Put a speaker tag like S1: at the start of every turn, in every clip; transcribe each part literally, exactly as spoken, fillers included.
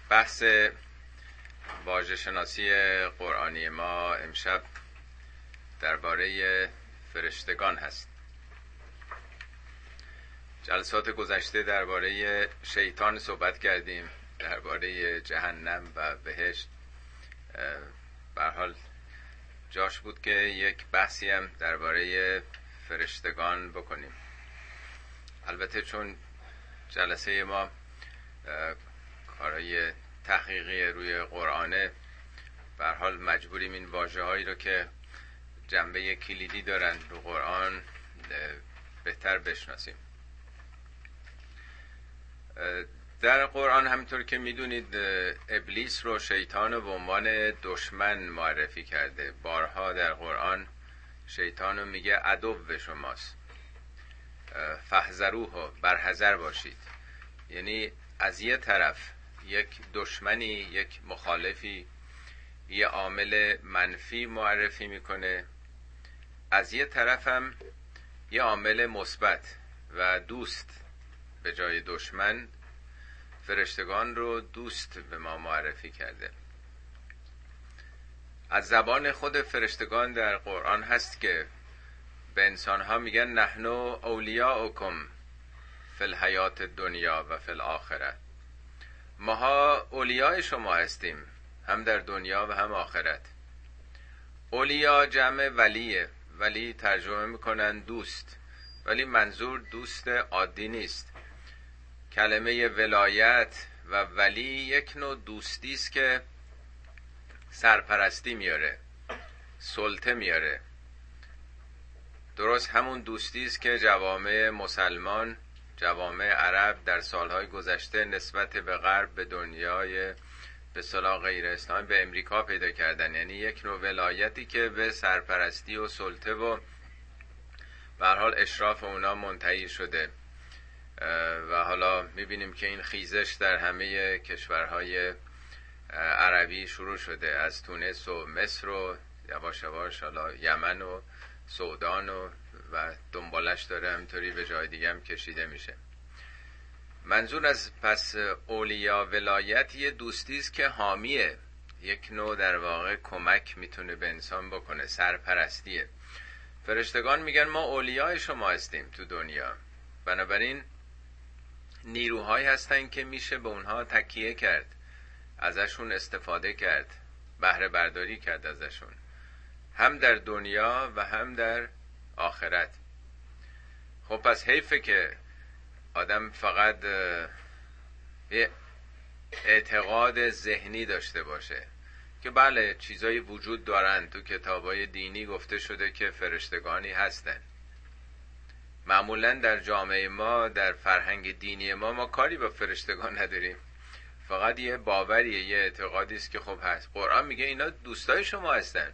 S1: بحث واژه شناسی قرآنی ما امشب درباره فرشتگان هست. جلسات گذشته درباره شیطان صحبت کردیم، درباره جهنم و بهشت. به هر حال جاش بود که یک بحثی هم درباره فرشتگان بکنیم. البته چون جلسه ما کارهای تحقیقی روی قرآنه، به هر حال مجبوریم این واژه‌هایی رو که جنبه کلیدی دارن رو قرآن بهتر بشناسیم. در قرآن همونطور که میدونید ابلیس رو شیطان رو به عنوان دشمن معرفی کرده. بارها در قرآن شیطان رو میگه عدو شماست، فاحذروه، برحذر باشید. یعنی از یه طرف یک دشمنی، یک مخالفی، یه عامل منفی معرفی میکنه، از یه طرف هم یه عامل مثبت و دوست. به جای دشمن فرشتگان رو دوست به ما معرفی کرده. از زبان خود فرشتگان در قرآن هست که به انسانها میگن نحنو اولیاؤکم فی الحیات الدنیا و فی الاخره. ماها اولیای شما هستیم، هم در دنیا و هم آخرت. اولیا جمع ولیه، ولی ترجمه میکنن دوست، ولی منظور دوست عادی نیست. کلمه ولایت و ولی یک نوع دوستی است که سرپرستی میاره، سلطه میاره. درست همون دوستی است که جوامع مسلمان، جوامع عرب در سالهای گذشته نسبت به غرب، به دنیای به اصطلاح غیر اسلامی، به امریکا پیدا کردن. یعنی یک نوع ولایتی که به سرپرستی و سلطه و به هر حال اشراف اونا منتهی شده. و حالا میبینیم که این خیزش در همه کشورهای عربی شروع شده، از تونس و مصر و یواش یواش حالا یمن و سودان و و دنبالش داره همینطوری به جای دیگه هم کشیده میشه. منظور از پس اولیا ولایت یه دوستی است که حامیه، یک نوع در واقع کمک میتونه به انسان بکنه، سرپرستیه. فرشتگان میگن ما اولیای شما هستیم تو دنیا، بنابراین نیروهایی هستن که میشه به اونها تکیه کرد، ازشون استفاده کرد، بهره برداری کرد ازشون، هم در دنیا و هم در آخرت. خب پس حیفه که آدم فقط یه اعتقاد ذهنی داشته باشه که بله چیزایی وجود دارن، تو کتابای دینی گفته شده که فرشتگانی هستن. معمولا در جامعه ما، در فرهنگ دینی ما، ما کاری با فرشتگان نداریم، فقط یه باوریه، یه اعتقادی است که خب هست. قرآن میگه اینا دوستای شما هستن.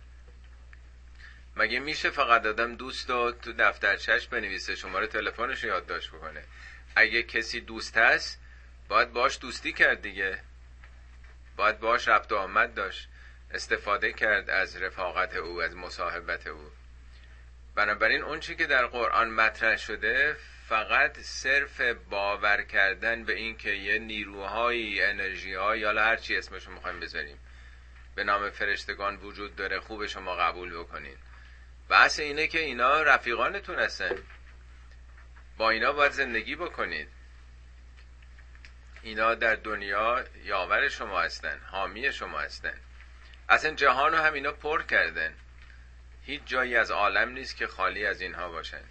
S1: مگه میشه فقط آدم دوست رو تو دفترچش بنویسه، شماره تلفنش رو یادداشت بکنه؟ اگه کسی دوست هست باید باش دوستی کرد دیگه، باید باش ربط و آمد داشت، استفاده کرد از رفاقت او، از مصاحبت او. بنابراین اون چی که در قرآن مطرح شده فقط صرف باور کردن به این که یه نیروهای، انرژی‌های، یا هر چی اسمشو میخوایم بذاریم، به نام فرشتگان وجود داره، خوب شما قبول بکنین. بحث اینه که اینا رفیقانتون هستن، با اینا باید زندگی بکنید. اینا در دنیا یاور شما هستن، حامی شما هستن. اصلا جهانو هم اینا پر کردن، هیچ جایی از عالم نیست که خالی از اینها باشن.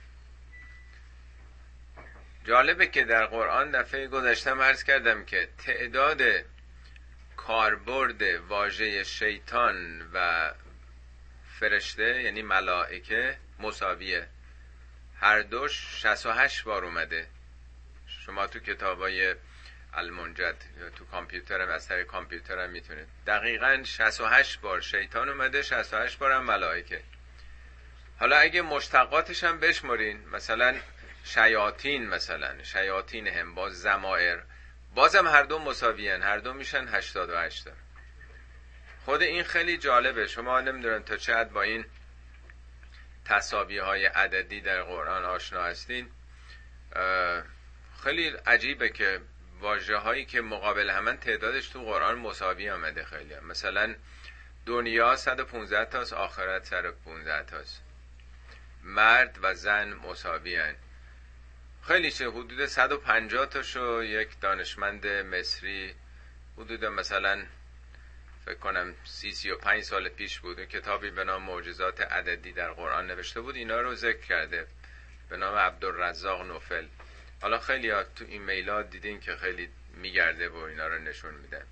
S1: جالبه که در قرآن دفعه گذشته عرض کردم که تعداد کاربرد واژه شیطان و فرشته یعنی ملائکه مساویه، هر دوش شصت و هشت بار اومده. شما تو کتابای المنجد تو کامپیوترم، از طریق کامپیوترم میتونید دقیقاً شصت و هشت بار شیطان اومده، شصت و هشت بار هم ملائکه. حالا اگه مشتقاتش هم بشمرین، مثلا شیاطین، مثلا شیاطین هم باز ضمائر، بازم هر دو مساویان، هر دو میشن هشتاد و هشت. خود این خیلی جالبه. شما نمیدونن تا چه حد با این تساویه های عددی در قرآن آشنا هستین. خیلی عجیبه که واژه هایی که مقابل همن تعدادش تو قرآن مساوی آمده. خیلی هم. مثلا دنیا صد و پانزده تاست، آخرت صد و پانزده تاست. مرد و زن مساوی هن. خیلی چه حدود صد و پنجاه تاشو یک دانشمند مصری حدود مثلا فکر کنم سی سی و پنج سال پیش بود کتابی به نام معجزات عددی در قرآن نوشته بود، اینا رو ذکر کرده به نام عبدالرزاق نوفل. حالا خیلی ها تو ایمیل ها دیدین که خیلی میگرده و اینا رو نشون میده.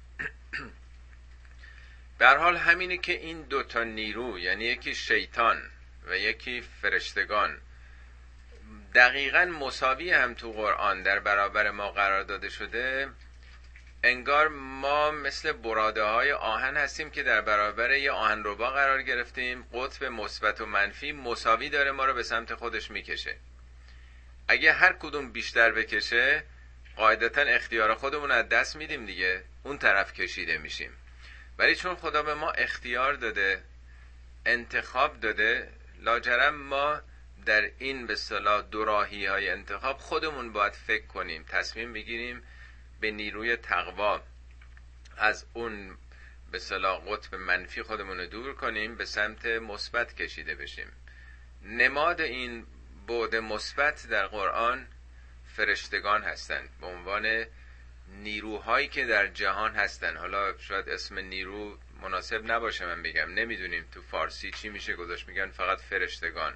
S1: به هر حال همینه که این دوتا نیرو، یعنی یکی شیطان و یکی فرشتگان، دقیقاً مساوی هم تو قرآن در برابر ما قرار داده شده. انگار ما مثل براده های آهن هستیم که در برابر یه آهنربا قرار گرفتیم. قطب مثبت و منفی مساوی داره ما رو به سمت خودش میکشه. اگه هر کدوم بیشتر بکشه قاعدتاً اختیار خودمون از دست میدیم دیگه، اون طرف کشیده میشیم. ولی چون خدا به ما اختیار داده، انتخاب داده، لاجرم ما در این به اصطلاح دوراهی های انتخاب خودمون باید فکر کنیم، تصمیم بگیریم به نیروی تقوا از اون به اصطلاح قطب منفی خودمون رو دور کنیم، به سمت مثبت کشیده بشیم. نماد این بعد مثبت در قرآن فرشتگان هستند به عنوان نیروهایی که در جهان هستن. حالا شاید اسم نیرو مناسب نباشه من بگم، نمیدونیم تو فارسی چی میشه گذاشت، میگن فقط فرشتگان.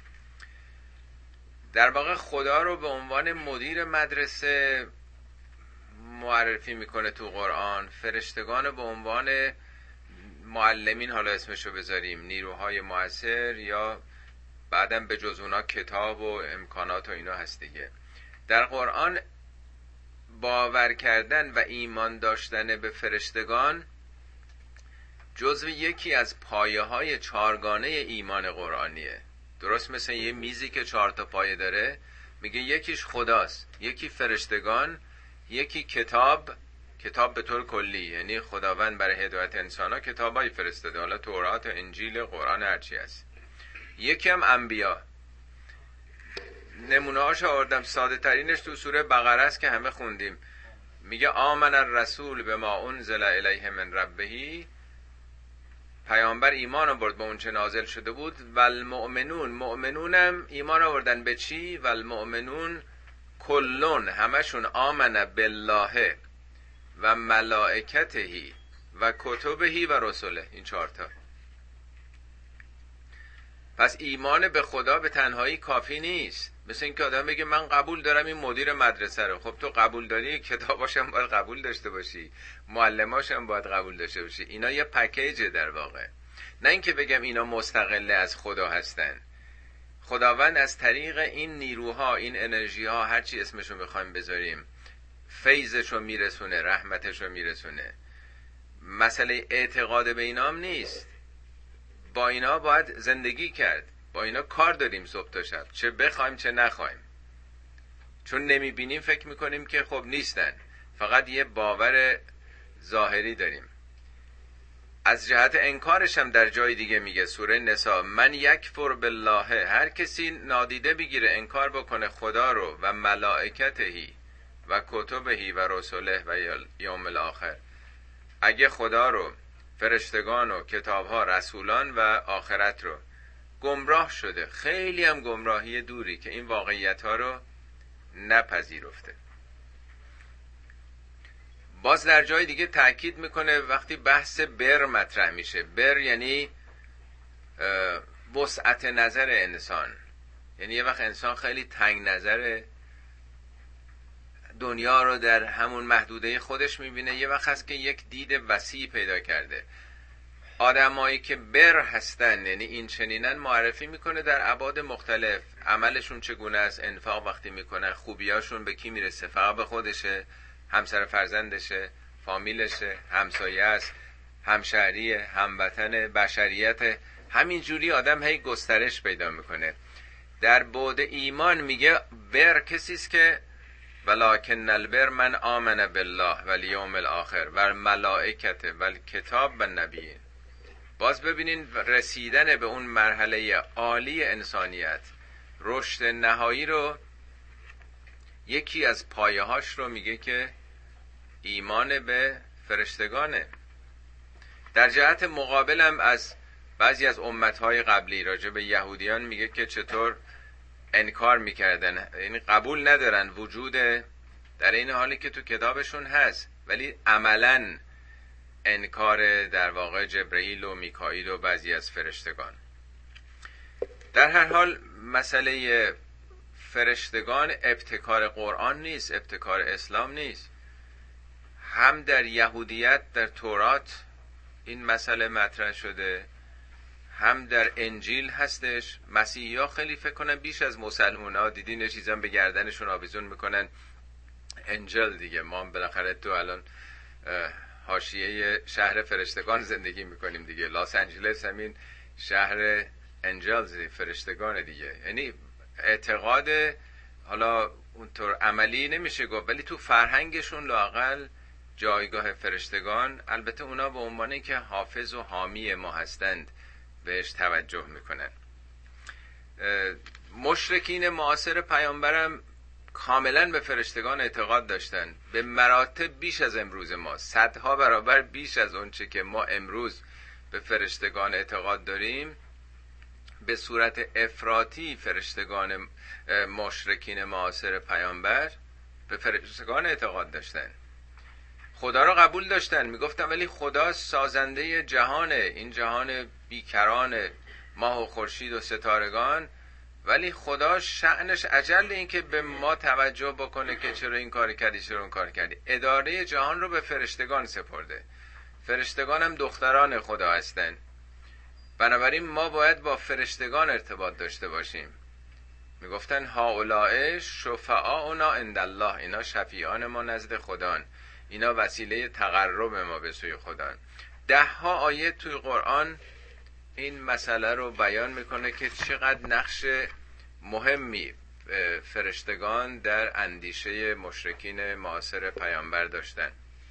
S1: در واقع خدا رو به عنوان مدیر مدرسه معرفی میکنه تو قرآن، فرشتگان رو به عنوان معلمین، حالا اسمشو بذاریم نیروهای مؤثر، یا بعدم به جز اونا کتاب و امکانات و اینا هست دیگه. در قرآن باور کردن و ایمان داشتن به فرشتگان جزو یکی از پایه های چارگانه ایمان قرآنیه. درست مثل یه میزی که چهار تا پایه داره، میگه یکیش خداست، یکی فرشتگان، یکی کتاب. کتاب به طور کلی یعنی خداوند برای هدایت انسان‌ها کتابای فرستاده، حالا تورات، انجیل، قرآن، هرچی هست. یکی هم انبیا. نمونه هاش آوردم، ساده ترینش تو سوره بقره است که همه خوندیم. میگه آمن الرسول بما انزل الیه من ربه، پیامبر ایمان آورد به اون چه نازل شده بود. و المؤمنون، مؤمنونم ایمان آوردن به چی؟ و المؤمنون کلون، همشون آمن بالله و ملائکته و کتبه و رسوله. این چهارتا. پس ایمان به خدا به تنهایی کافی نیست. مثل این که آدم بگه من قبول دارم این مدیر مدرسه رو. خب تو قبول داری، کتاباشم باید قبول داشته باشی، معلماشم باید قبول داشته باشی. اینا یه پکیجه در واقع. نه اینکه بگم اینا مستقل از خدا هستن. خداوند از طریق این نیروها، این انرژی ها، هرچی اسمشو بخوایم بذاریم، فیضشو میرسونه، رحمتشو میرسونه. مسئله اعتقاد به اینام نیست. با اینا باید زندگی کرد، با اینا کار داریم صبح تا شب، چه بخوایم چه نخوایم. چون نمیبینیم فکر میکنیم که خب نیستن، فقط یه باور ظاهری داریم. از جهت انکارش هم در جای دیگه میگه سوره نساء، من یکفر بالله، هر کسی نادیده بگیره، انکار بکنه خدا رو و ملائکتهی و کتبهی و رسوله و یوم الاخر، اگه خدا رو، فرشتگان و کتابها، رسولان و آخرت رو، گمراه شده. خیلی هم گمراهی دوری که این واقعیت ها رو نپذیرفته. باز در جای دیگه تأکید میکنه وقتی بحث بر مطرح میشه. بر یعنی وسعت نظر انسان، یعنی یه وقت انسان خیلی تنگ نظره، دنیا رو در همون محدوده خودش میبینه. یه وقت هست که یک دید وسیع پیدا کرده. آدمایی که بر هستن، یعنی این چنینن، معرفی میکنه در ابعاد مختلف. عملشون چگونه است، انفاق وقتی میکنن، خوبیاشون به کی میرسه؟ فقط به خودشه، همسر فرزندشه، فامیلشه، همسایه است، همشهریه، هموطن، بشریت. همین جوری آدم هی گسترش پیدا میکنه. در بعد ایمان میگه بر کسی است که ولکن البر من آمن بالله و الیوم الاخر و الملائکه و الکتاب و النبیین. باز ببینین رسیدن به اون مرحله عالی انسانیت، رشد نهایی رو، یکی از پایه‌هاش رو میگه که ایمان به فرشتگانه. در جهت مقابلم از بعضی از امتهای قبلی راجع به یهودیان میگه که چطور انکار میکردن، یعنی قبول ندارن وجود، در این حالی که تو کتابشون هست، ولی عملاً انکار در واقع جبرئیل و میکائیل و بعضی از فرشتگان. در هر حال مسئله فرشتگان ابتکار قرآن نیست، ابتکار اسلام نیست. هم در یهودیت در تورات این مسئله مطرح شده، هم در انجیل هستش. مسیحی ها خیلی فکر کنن بیش از مسلمان ها، دیدین یه چیزا به گردنشون آویزون میکنن انجل دیگه. ما هم بالاخره تو الان حاشیه شهر فرشتگان زندگی میکنیم دیگه، لاس آنجلس همین شهر انجلز فرشتگان دیگه. یعنی اعتقاد حالا اونطور عملی نمیشه گفت، ولی تو فرهنگشون لااقل جایگاه فرشتگان، البته اونا به عنوانی که حافظ و حامی ما هستند بهش توجه میکنن. مشرکین معاصر پیامبرم کاملا به فرشتگان اعتقاد داشتن، به مراتب بیش از امروز ما، صدها برابر بیش از اونچه که ما امروز به فرشتگان اعتقاد داریم. به صورت افراطی فرشتگان مشرکین معاصر پیامبر به فرشتگان اعتقاد داشتن، خدا را قبول داشتن، میگفتن ولی خدا سازنده جهانه، این جهان بیکران ماه و خورشید و ستارگان، ولی خدا شأنش عجل این که به ما توجه بکنه که چرا این کار کردی چرا اون کار کردی. اداره جهان رو به فرشتگان سپرده، فرشتگان هم دختران خدا هستن، بنابراین ما باید با فرشتگان ارتباط داشته باشیم. میگفتن هؤلاء شفعاؤنا عند الله، اینا شفیعان ما نزد خدان، اینا وسیله تقرب ما به سوی خدا. ده ها آیه توی قرآن این مسئله رو بیان میکنه که چقدر نقش مهمی فرشتگان در اندیشه مشرکین معاصر پیامبر داشتن.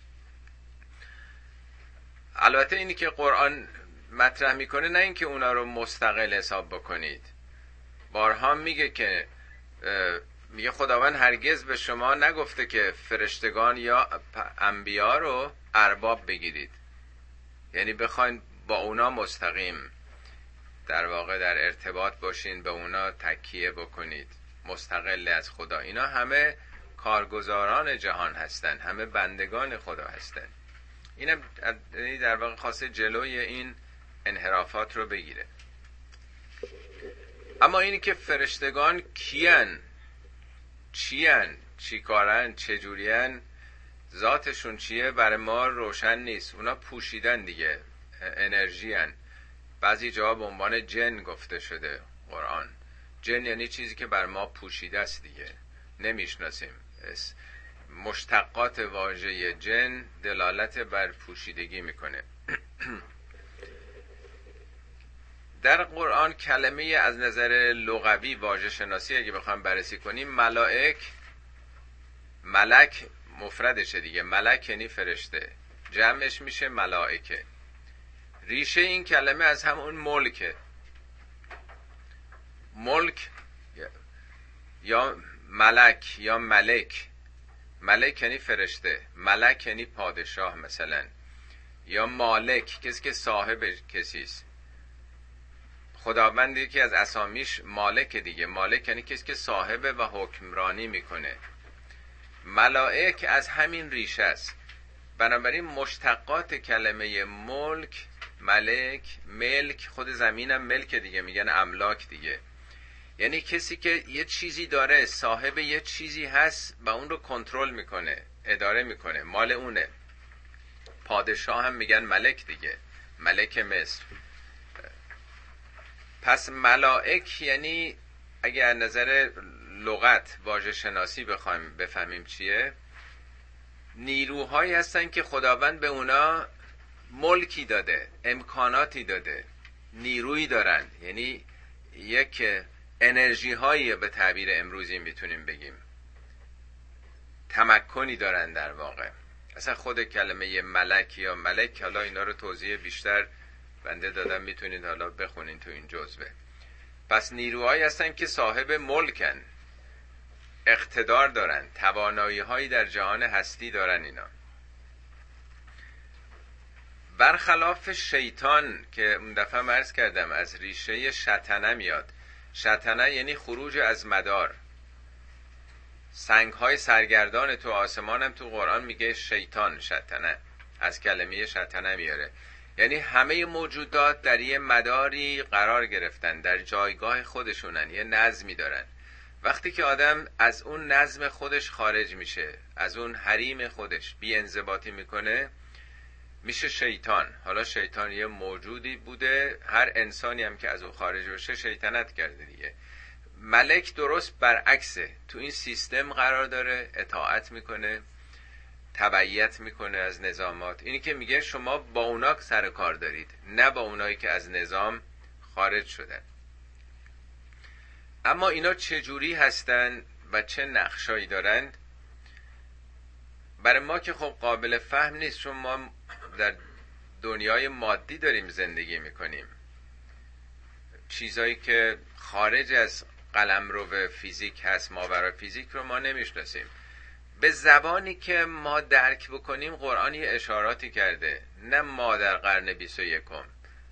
S1: البته اینی که قرآن مطرح میکنه نه اینکه اونا رو مستقل حساب بکنید، بارها میگه که میگه خداوند هرگز به شما نگفته که فرشتگان یا انبیا رو ارباب بگیرید، یعنی بخواین با اونا مستقیم در واقع در ارتباط باشین، به اونا تکیه بکنید مستقل از خدا. اینا همه کارگزاران جهان هستن، همه بندگان خدا هستن. اینم در واقع خواسته جلوی این انحرافات رو بگیره. اما اینی که فرشتگان کیان، چیان، چی کارن، چجورین، ذاتشون چیه برای ما روشن نیست. اونا پوشیدن دیگه، انرژی هن. بعضی جا به عنوان جن گفته شده قرآن. جن یعنی چیزی که بر ما پوشیده است دیگه، نمیشناسیم. مشتقات واژه جن دلالت بر پوشیدگی میکنه. در قرآن کلمه از نظر لغوی واژه شناسی اگه بخوام بررسی کنیم، ملائک، ملک مفردشه دیگه، ملک یعنی فرشته، جمعش میشه ملائکه. ریشه این کلمه از همون ملکه. ملک یا ملک یا ملک، ملک یعنی فرشته، ملک یعنی پادشاه مثلا، یا مالک کسی که صاحب کسیست. خداوند یکی از اسامیش مالک دیگه، مالک یعنی کسی که صاحب و حکمرانی میکنه. ملائک از همین ریشه است. بنابراین مشتقات کلمه ملک، ملک، ملک، خود زمینم ملک دیگه، میگن املاک دیگه، یعنی کسی که یه چیزی داره، صاحب یه چیزی هست و اون رو کنترل میکنه، اداره میکنه، مال اونه. پادشاه هم میگن ملک دیگه، ملک مصر. پس ملائک یعنی اگه از نظر لغت واژه شناسی بخوایم بفهمیم چیه، نیروهایی هستن که خداوند به اونا ملکی داده، امکاناتی داده، نیرویی دارن، یعنی یک انرژی هایی به تعبیر امروزی میتونیم بگیم، تمکنی دارن در واقع. اصلا خود کلمه ملک یا ملک، حالا اینا رو توضیح بیشتر بنده دادم، میتونید حالا بخونین تو این جزوه. پس نیروهایی هستن که صاحب ملکن، اقتدار دارن، توانایی هایی در جهان هستی دارن اینا. برخلاف شیطان که اون دفعه عرض کردم از ریشه شطنه میاد. شطنه یعنی خروج از مدار. سنگ های سرگردان تو آسمان هم تو قرآن میگه شیطان، شطنه از کلمه شطنه میاره، یعنی همه موجودات در یه مداری قرار گرفتن، در جایگاه خودشونن، یه نظمی دارن. وقتی که آدم از اون نظم خودش خارج میشه، از اون حریم خودش بی انضباطی میکنه، میشه شیطان. حالا شیطان یه موجودی بوده، هر انسانی هم که از اون خارج بشه شیطنت کرده دیگه. ملک درست برعکسه، تو این سیستم قرار داره، اطاعت میکنه، تبعیت میکنه از نظامات. اینی که میگه شما با اونا سر کار دارید، نه با اونایی که از نظام خارج شدن. اما اینا چجوری هستن و چه نقشایی دارند؟ برای ما که خب قابل فهم نیست، چون ما در دنیای مادی داریم زندگی میکنیم. چیزایی که خارج از قلمرو فیزیک هست، ماورای فیزیک رو ما نمیشناسیم. به زبانی که ما درک بکنیم قرآن یه اشاراتی کرده، نه ما در قرن بیست و یکم.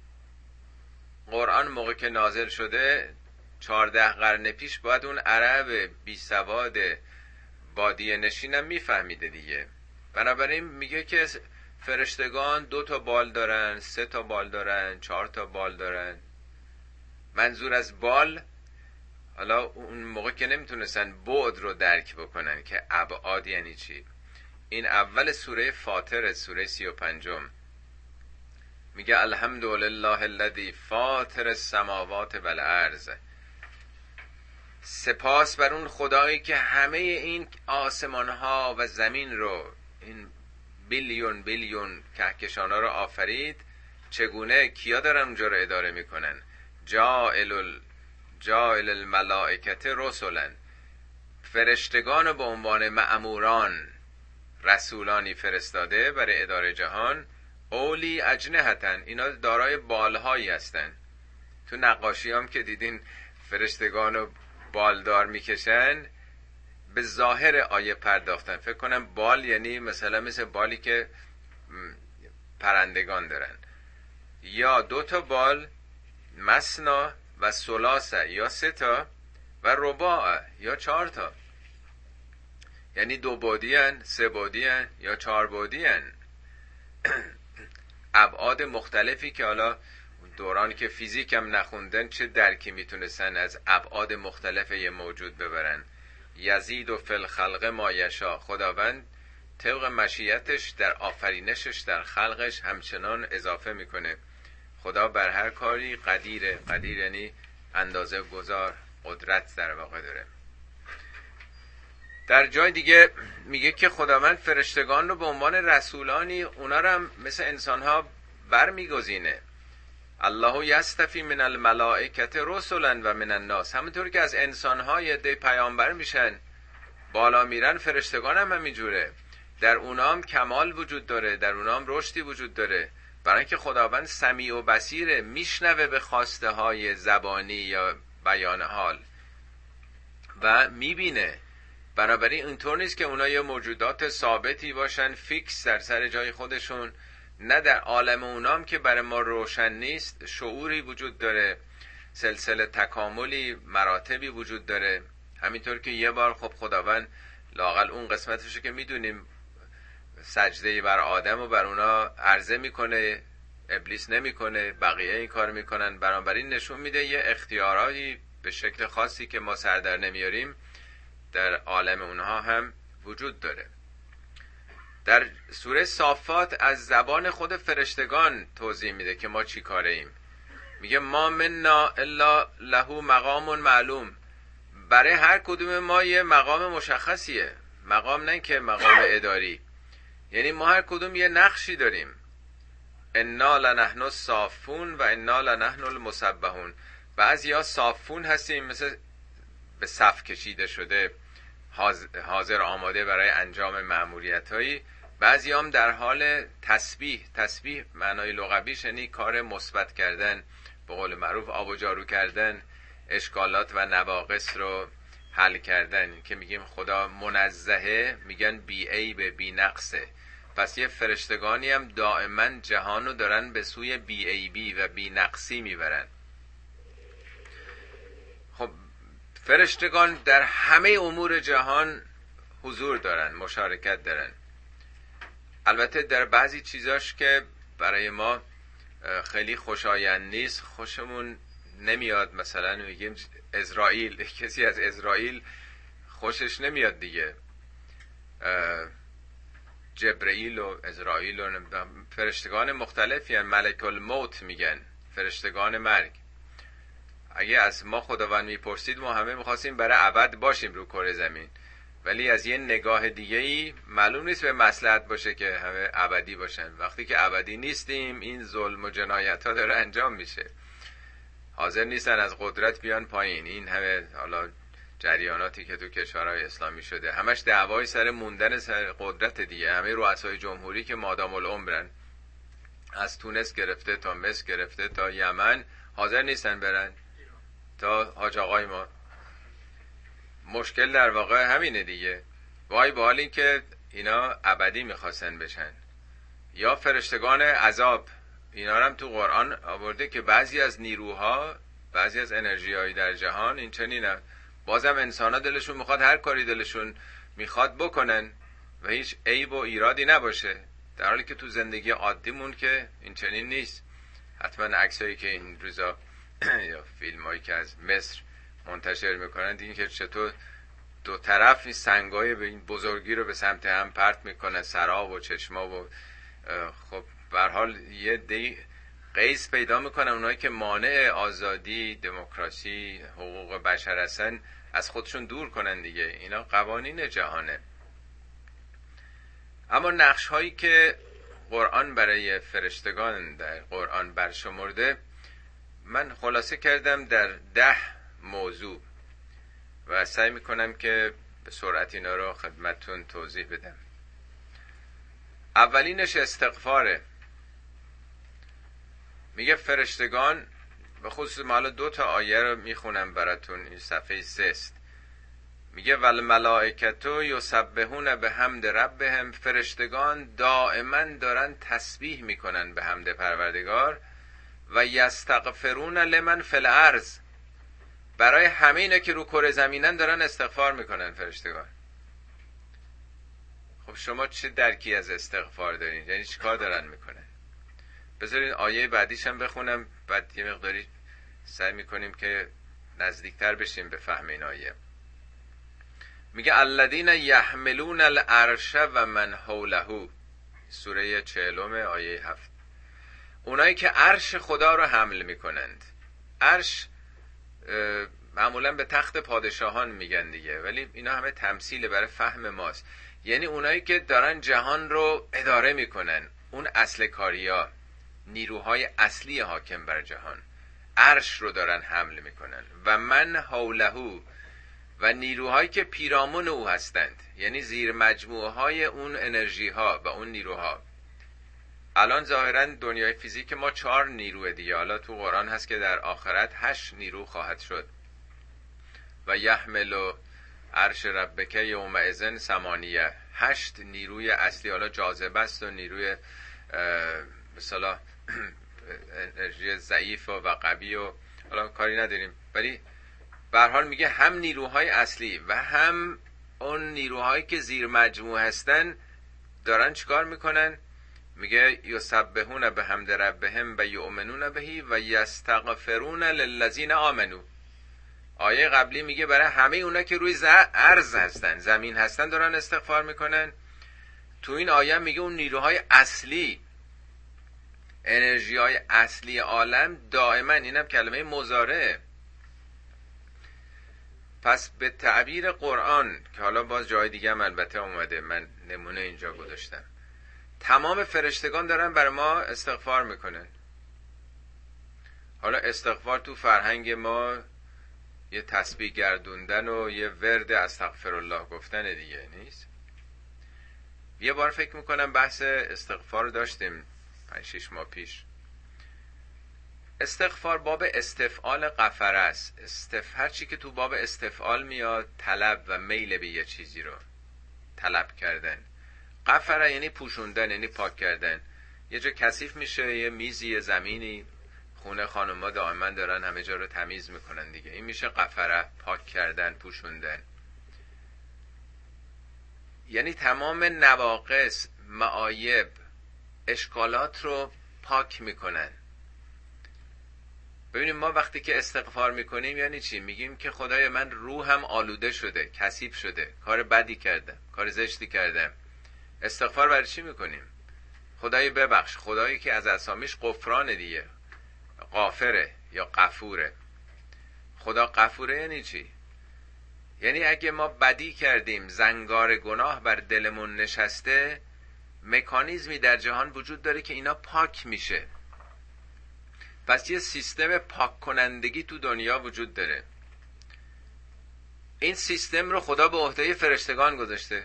S1: قرآن موقع که نازل شده چهارده قرن پیش باید اون عرب بی سواد بادیه نشینم میفهمیده دیگه. بنابراین میگه که فرشتگان دو تا بال دارن، سه تا بال دارن، چهار تا بال دارن. منظور از بال، حالا اون موقع که نمیتونستن بعد رو درک بکنن که ابعاد یعنی چی. این اول سوره فاطر، سوره سی و پنجم، میگه الحمدلله الذی فاطر السماوات والارض. سپاس بر اون خدایی که همه این آسمان ها و زمین رو، این بیلیون بیلیون کهکشان ها رو آفرید. چگونه؟ کیا دارن اونجا رو اداره میکنن؟ جائل جائل الملائکت رسولن، فرشتگان رو به عنوان مأموران، رسولانی فرستاده برای اداره جهان. اولی اجنحتن، اینا دارای بالهایی هستن. تو نقاشی هم که دیدین فرشتگان رو بالدار میکشن، به ظاهر آیه پرداختن. فکر کنم بال یعنی مثلا مثل بالی که پرندگان دارن، یا دو تا بال، مثنا و ثلاثه، یا سه تا، و رباع یا چهار تا، یعنی دو بعدی هن، سه بعدی هن، یا چهار بعدی هن. ابعاد مختلفی که حالا دورانی که فیزیک هم نخوندن چه درکی میتونستن از ابعاد مختلف یه موجود ببرن. یزید و فی الخلق ما یشاء، خداوند طبق مشیتش در آفرینشش، در خلقش همچنان اضافه میکنه. خدا بر هر کاری قدیره. قدیر یعنی اندازه گذار، قدرت در واقع داره. در جای دیگه میگه که خداوند فرشتگان رو به عنوان رسولانی، اونا رو هم مثل انسانها بر میگزینه. الله یستفی من الملائکت رسلا و من الناس. همونطور که از انسانها یه عده پیامبر میشن، بالا میرن، فرشتگان هم همینجوره. در اونام کمال وجود داره، در اونام رشدی وجود داره، برای اینکه خداوند سمیع و بصیره، میشنوه به خواسته های زبانی یا بیان حال و میبینه. بنابراین اینطور نیست که اونا یه موجودات ثابتی باشن، فیکس در سر جای خودشون. نه، در عالم اونام که برای ما روشن نیست، شعوری وجود داره، سلسله تکاملی، مراتبی وجود داره. همینطور که یه بار خب خداوند لااقل اون قسمتشو که میدونیم سجده بر آدم و بر اونا عرضه میکنه، ابلیس نمیکنه، بقیه این کار میکنن. بنابراین نشون میده یه اختیاراتی به شکل خاصی که ما سر در نمیاریم در عالم اونها هم وجود داره. در سوره صافات از زبان خود فرشتگان توضیح میده که ما چی کاره ایم. میگه ما منا الا له مقام معلوم. برای هر کدوم ما یه مقام مشخصیه. مقام نه که مقام اداری، یعنی ما هر کدوم یه نقشی داریم. انا لنحن الصافون و انا لنحن المسبحون. بعضیا صافون هستیم، مثل به صف کشیده شده، حاضر آماده برای انجام مأموریت‌هایی. بعضی هم در حال تسبیح. تسبیح معنای لغویش یعنی کار مثبت کردن، به قول معروف آب و جارو کردن، اشکالات و نواقص رو حل کردن. که میگیم خدا منزهه، میگن بی عیب، بی نقصه. پس یه فرشتگانی هم دائما جهان رو دارن به سوی بی ای بی و بی نقصی میبرن. خب فرشتگان در همه امور جهان حضور دارن، مشارکت دارن. البته در بعضی چیزاش که برای ما خیلی خوشایند نیست، خوشمون نمیاد، مثلا میگیم اسرائیل، کسی از اسرائیل خوشش نمیاد دیگه، جبرئیل و اسرائیل و فرشتگان مختلفی هستند. ملک الموت میگن، فرشتگان مرگ. اگه از ما خداوند میپرسید ما همه میخواستیم برای ابد باشیم رو کره زمین، ولی از یه نگاه دیگه ای معلوم نیست به مصلحت باشه که همه ابدی باشن. وقتی که ابدی نیستیم این ظلم و جنایت ها داره انجام میشه، حاضر نیستن از قدرت بیان پایین. این همه حالا جریاناتی که تو کشورهای اسلامی شده همش دعوای سر موندن سر قدرت دیگه. همه رؤسای جمهوری که مادام العمرن، از تونس گرفته تا مصر گرفته تا یمن، حاضر نیستن برن تا حاج آقای ما. مشکل در واقع همینه دیگه. وای به حال این که اینا ابدی میخواستن بشن. یا فرشتگان عذاب، اینا هم تو قرآن آورده که بعضی از نیروها، بعضی از انرژی هایی در جهان این چنینه، بازم انسان ها دلشون میخواد هر کاری دلشون میخواد بکنن و هیچ عیب و ایرادی نباشه، در حالی که تو زندگی عادیمون که این چنین نیست. حتما عکسایی که این روزا یا فیلم هایی که از مصر منتشر میکنن دیدین که چطور دو طرف این سنگای به این بزرگی رو به سمت هم پرت میکنن، سراب و چشما و خب به هر حال یه دی قیس پیدا میکنن. اونایی که مانع آزادی، دموکراسی، حقوق بشر هستن از خودشون دور کنن دیگه. اینا قوانین جهانه. اما نقش هایی که قرآن برای فرشتگان در قرآن برشمرده من خلاصه کردم در ده موضوع و سعی میکنم که به سرعت اینا رو خدمتتون توضیح بدم. اولینش استغفاره. میگه فرشتگان، به خصوص حالا دو تا آیه رو میخونم براتون، این صفحه سه است. میگه والملائکتو یسبحون بحمد ربهم، فرشتگان دائما دارن تسبیح میکنن به حمد پروردگار. و یستغفرون لمن فی الارض، برای همه اینا که رو کره زمینن دارن استغفار میکنن فرشتگان. خب شما چه درکی از استغفار دارین؟ یعنی چی کار دارن میکنن؟ بذارین آیه بعدیش هم بخونم، بعد یه مقداری سعی میکنیم که نزدیکتر بشیم به فهم این آیه. میگه الذین یحملون العرش و من حوله، سوره چهلم آیه هفت. اونایی که عرش خدا رو حمل میکنند. عرش معمولا به تخت پادشاهان میگن دیگه، ولی اینا همه تمثیل برای فهم ماست. یعنی اونایی که دارن جهان رو اداره میکنن، اون اصل کاریا، نیروهای اصلی حاکم بر جهان، عرش رو دارن حمل میکنن. و من حوله، و نیروهایی که پیرامون او هستند، یعنی زیر مجموعه های اون انرژی ها و اون نیروها. الان ظاهرا دنیای فیزیک ما چهار نیروه دیگه، حالا تو قرآن هست که در آخرت هشت نیرو خواهد شد. و یحمل عرش ربک یومئذ ثمانیه، هشت نیروی اصلی. حالا جاذبه است و نیروی مثلا انرژی ضعیف و قوی و حالا کاری نداریم، ولی به هر حال میگه هم نیروهای اصلی و هم اون نیروهایی که زیر مجموعه هستن دارن چیکار میکنن؟ میگه یسبحون بحمد ربهم و یؤمنون بهی و یستغفرون للذین آمنوا. آیه قبلی میگه برای همه اونا که روی ارض هستن، زمین هستن، دارن استغفار میکنن. تو این آیه میگه اون نیروهای اصلی، انرژی های اصلی عالم دائما، اینم کلمه مضارعه. پس به تعبیر قرآن که حالا باز جای دیگه هم البته اومده، من نمونه اینجا گذاشتم، تمام فرشتگان دارن برای ما استغفار میکنن. حالا استغفار تو فرهنگ ما یه تسبیح گردوندن و یه ورد استغفرالله گفتن دیگه نیست. یه بار فکر میکنم بحث استغفار داشتیم پنج شش ماه پیش. استغفار باب استفعال غفر است. استف... هر چی که تو باب استفعال میاد، طلب و میل به یه چیزی رو طلب کردن. قفره یعنی پوشوندن، یعنی پاک کردن. یه جا کثیف میشه، یه میزی، یه زمینی، خونه خانوما دائما دارن همه جا رو تمیز میکنن دیگه، این میشه قفره، پاک کردن، پوشوندن. یعنی تمام نواقص، معایب، اشکالات رو پاک میکنن. ببینیم ما وقتی که استغفار میکنیم یعنی چی؟ میگیم که خدای من روحم آلوده شده، کثیف شده، کار بدی کردم، کار زشتی کردم. استغفار برای چی میکنیم؟ خدای ببخش. خدایی که از اسامیش غفران دیگه، غافره یا غفوره. خدا غفوره یعنی چی؟ یعنی اگه ما بدی کردیم، زنگار گناه بر دلمون نشسته، مکانیزمی در جهان وجود داره که اینا پاک میشه. پس یه سیستم پاک کنندگی تو دنیا وجود داره. این سیستم رو خدا به عهده فرشتگان گذاشته.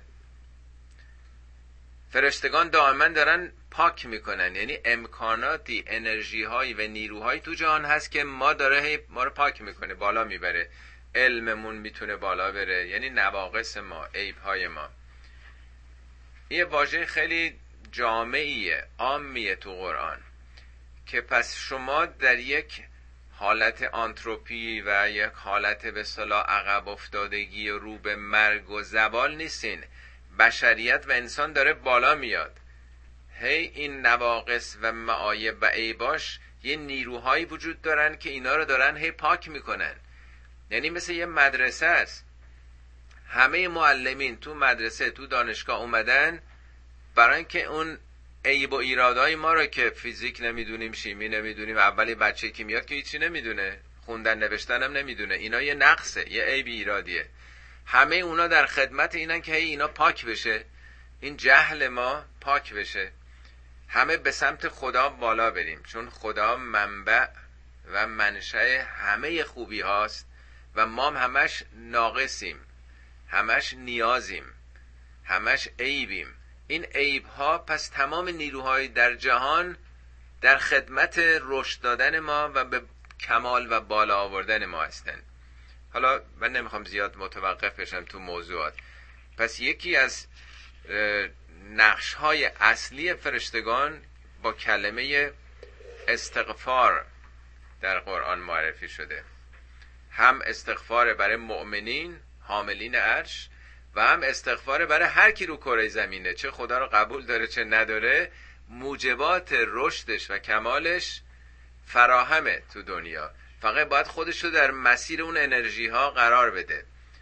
S1: فرشتگان دائما دارن پاک میکنن، یعنی امکاناتی، انرژی هایی و نیروهایی تو جهان هست که ما داره ما رو پاک میکنه، بالا میبره. علممون میتونه بالا بره، یعنی نواقص ما، عیب های ما. این واژه خیلی جامعیه، عامیه تو قرآن، که پس شما در یک حالت آنتروپی و یک حالت به اصطلاح عقب افتادگی و رو به مرگ و زوال نیستین. بشریت و انسان داره بالا میاد. هی این نواقص و معایب و عیباش یه نیروهایی وجود دارن که اینا رو دارن هی پاک میکنن. یعنی مثل یه مدرسه است. همه معلمین تو مدرسه، تو دانشگاه اومدن برای اینکه اون عیب و ایرادای ما رو که فیزیک نمیدونیم، شیمی نمیدونیم، اولی بچه که میاد که هیچی نمیدونه، خوندن نوشتن هم نمیدونه، اینا یه نقصه، یه عیب ایرادیه. همه اونا در خدمت اینن که هی اینا پاک بشه، این جهل ما پاک بشه، همه به سمت خدا بالا بریم. چون خدا منبع و منشأ همه خوبی هاست و ما هم همش ناقصیم، همش نیازیم، همش عیبیم. این عیب ها پس تمام نیروهای در جهان در خدمت رشد دادن ما و به کمال و بالا آوردن ما هستن. حالا من نمیخوام زیاد متوقف بشم تو موضوعات. پس یکی از نقش های اصلی فرشتگان با کلمه استغفار در قرآن معرفی شده. هم استغفار برای مؤمنین حاملین عرش و هم استغفار برای هر کی رو کره زمینه، چه خدا رو قبول داره چه نداره، موجبات رشدش و کمالش فراهمه تو دنیا. فقط باید خودش رو در مسیر اون انرژی ها قرار بده،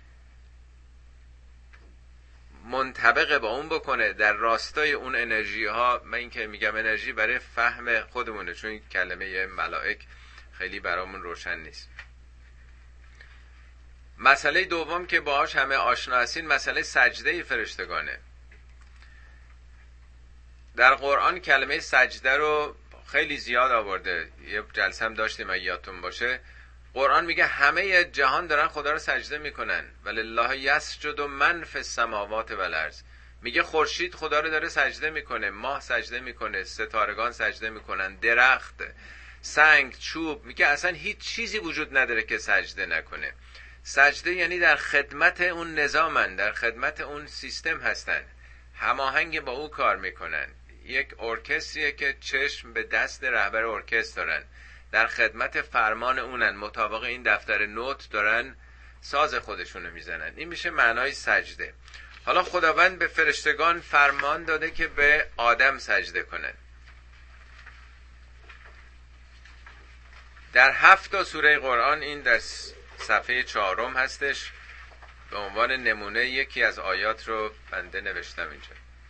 S1: منطبق با اون بکنه، در راستای اون انرژی ها. من این که میگم انرژی برای فهم خودمونه، چون کلمه ملائک خیلی برامون روشن نیست. مسئله دوم که باهاش همه آشنا هستین، مسئله سجده فرشتگانه. در قرآن کلمه سجده رو خیلی زیاد آورده. یه جلسه هم داشتیم اگه یادتون باشه. قرآن میگه همه جهان دارن خدا رو سجده میکنن. ولله یسجد من فی السماوات و الارض. میگه خورشید خدا رو داره سجده میکنه، ماه سجده میکنه، ستارگان سجده میکنن، درخت، سنگ، چوب. میگه اصلا هیچ چیزی وجود نداره که سجده نکنه. سجده یعنی در خدمت اون نظامن، در خدمت اون سیستم هستن، هماهنگ با او کار میکنن. یک ارکستریه که چشم به دست رهبر ارکستر دارن، در خدمت فرمان اونن، مطابق این دفتر نوت دارن ساز خودشونو میزنن. این میشه معنای سجده. حالا خداوند به فرشتگان فرمان داده که به آدم سجده کنن. در هفت تا سوره قرآن، این در صفحه چهارم هستش، به عنوان نمونه یکی از آیات رو بنده نوشتم اینجا.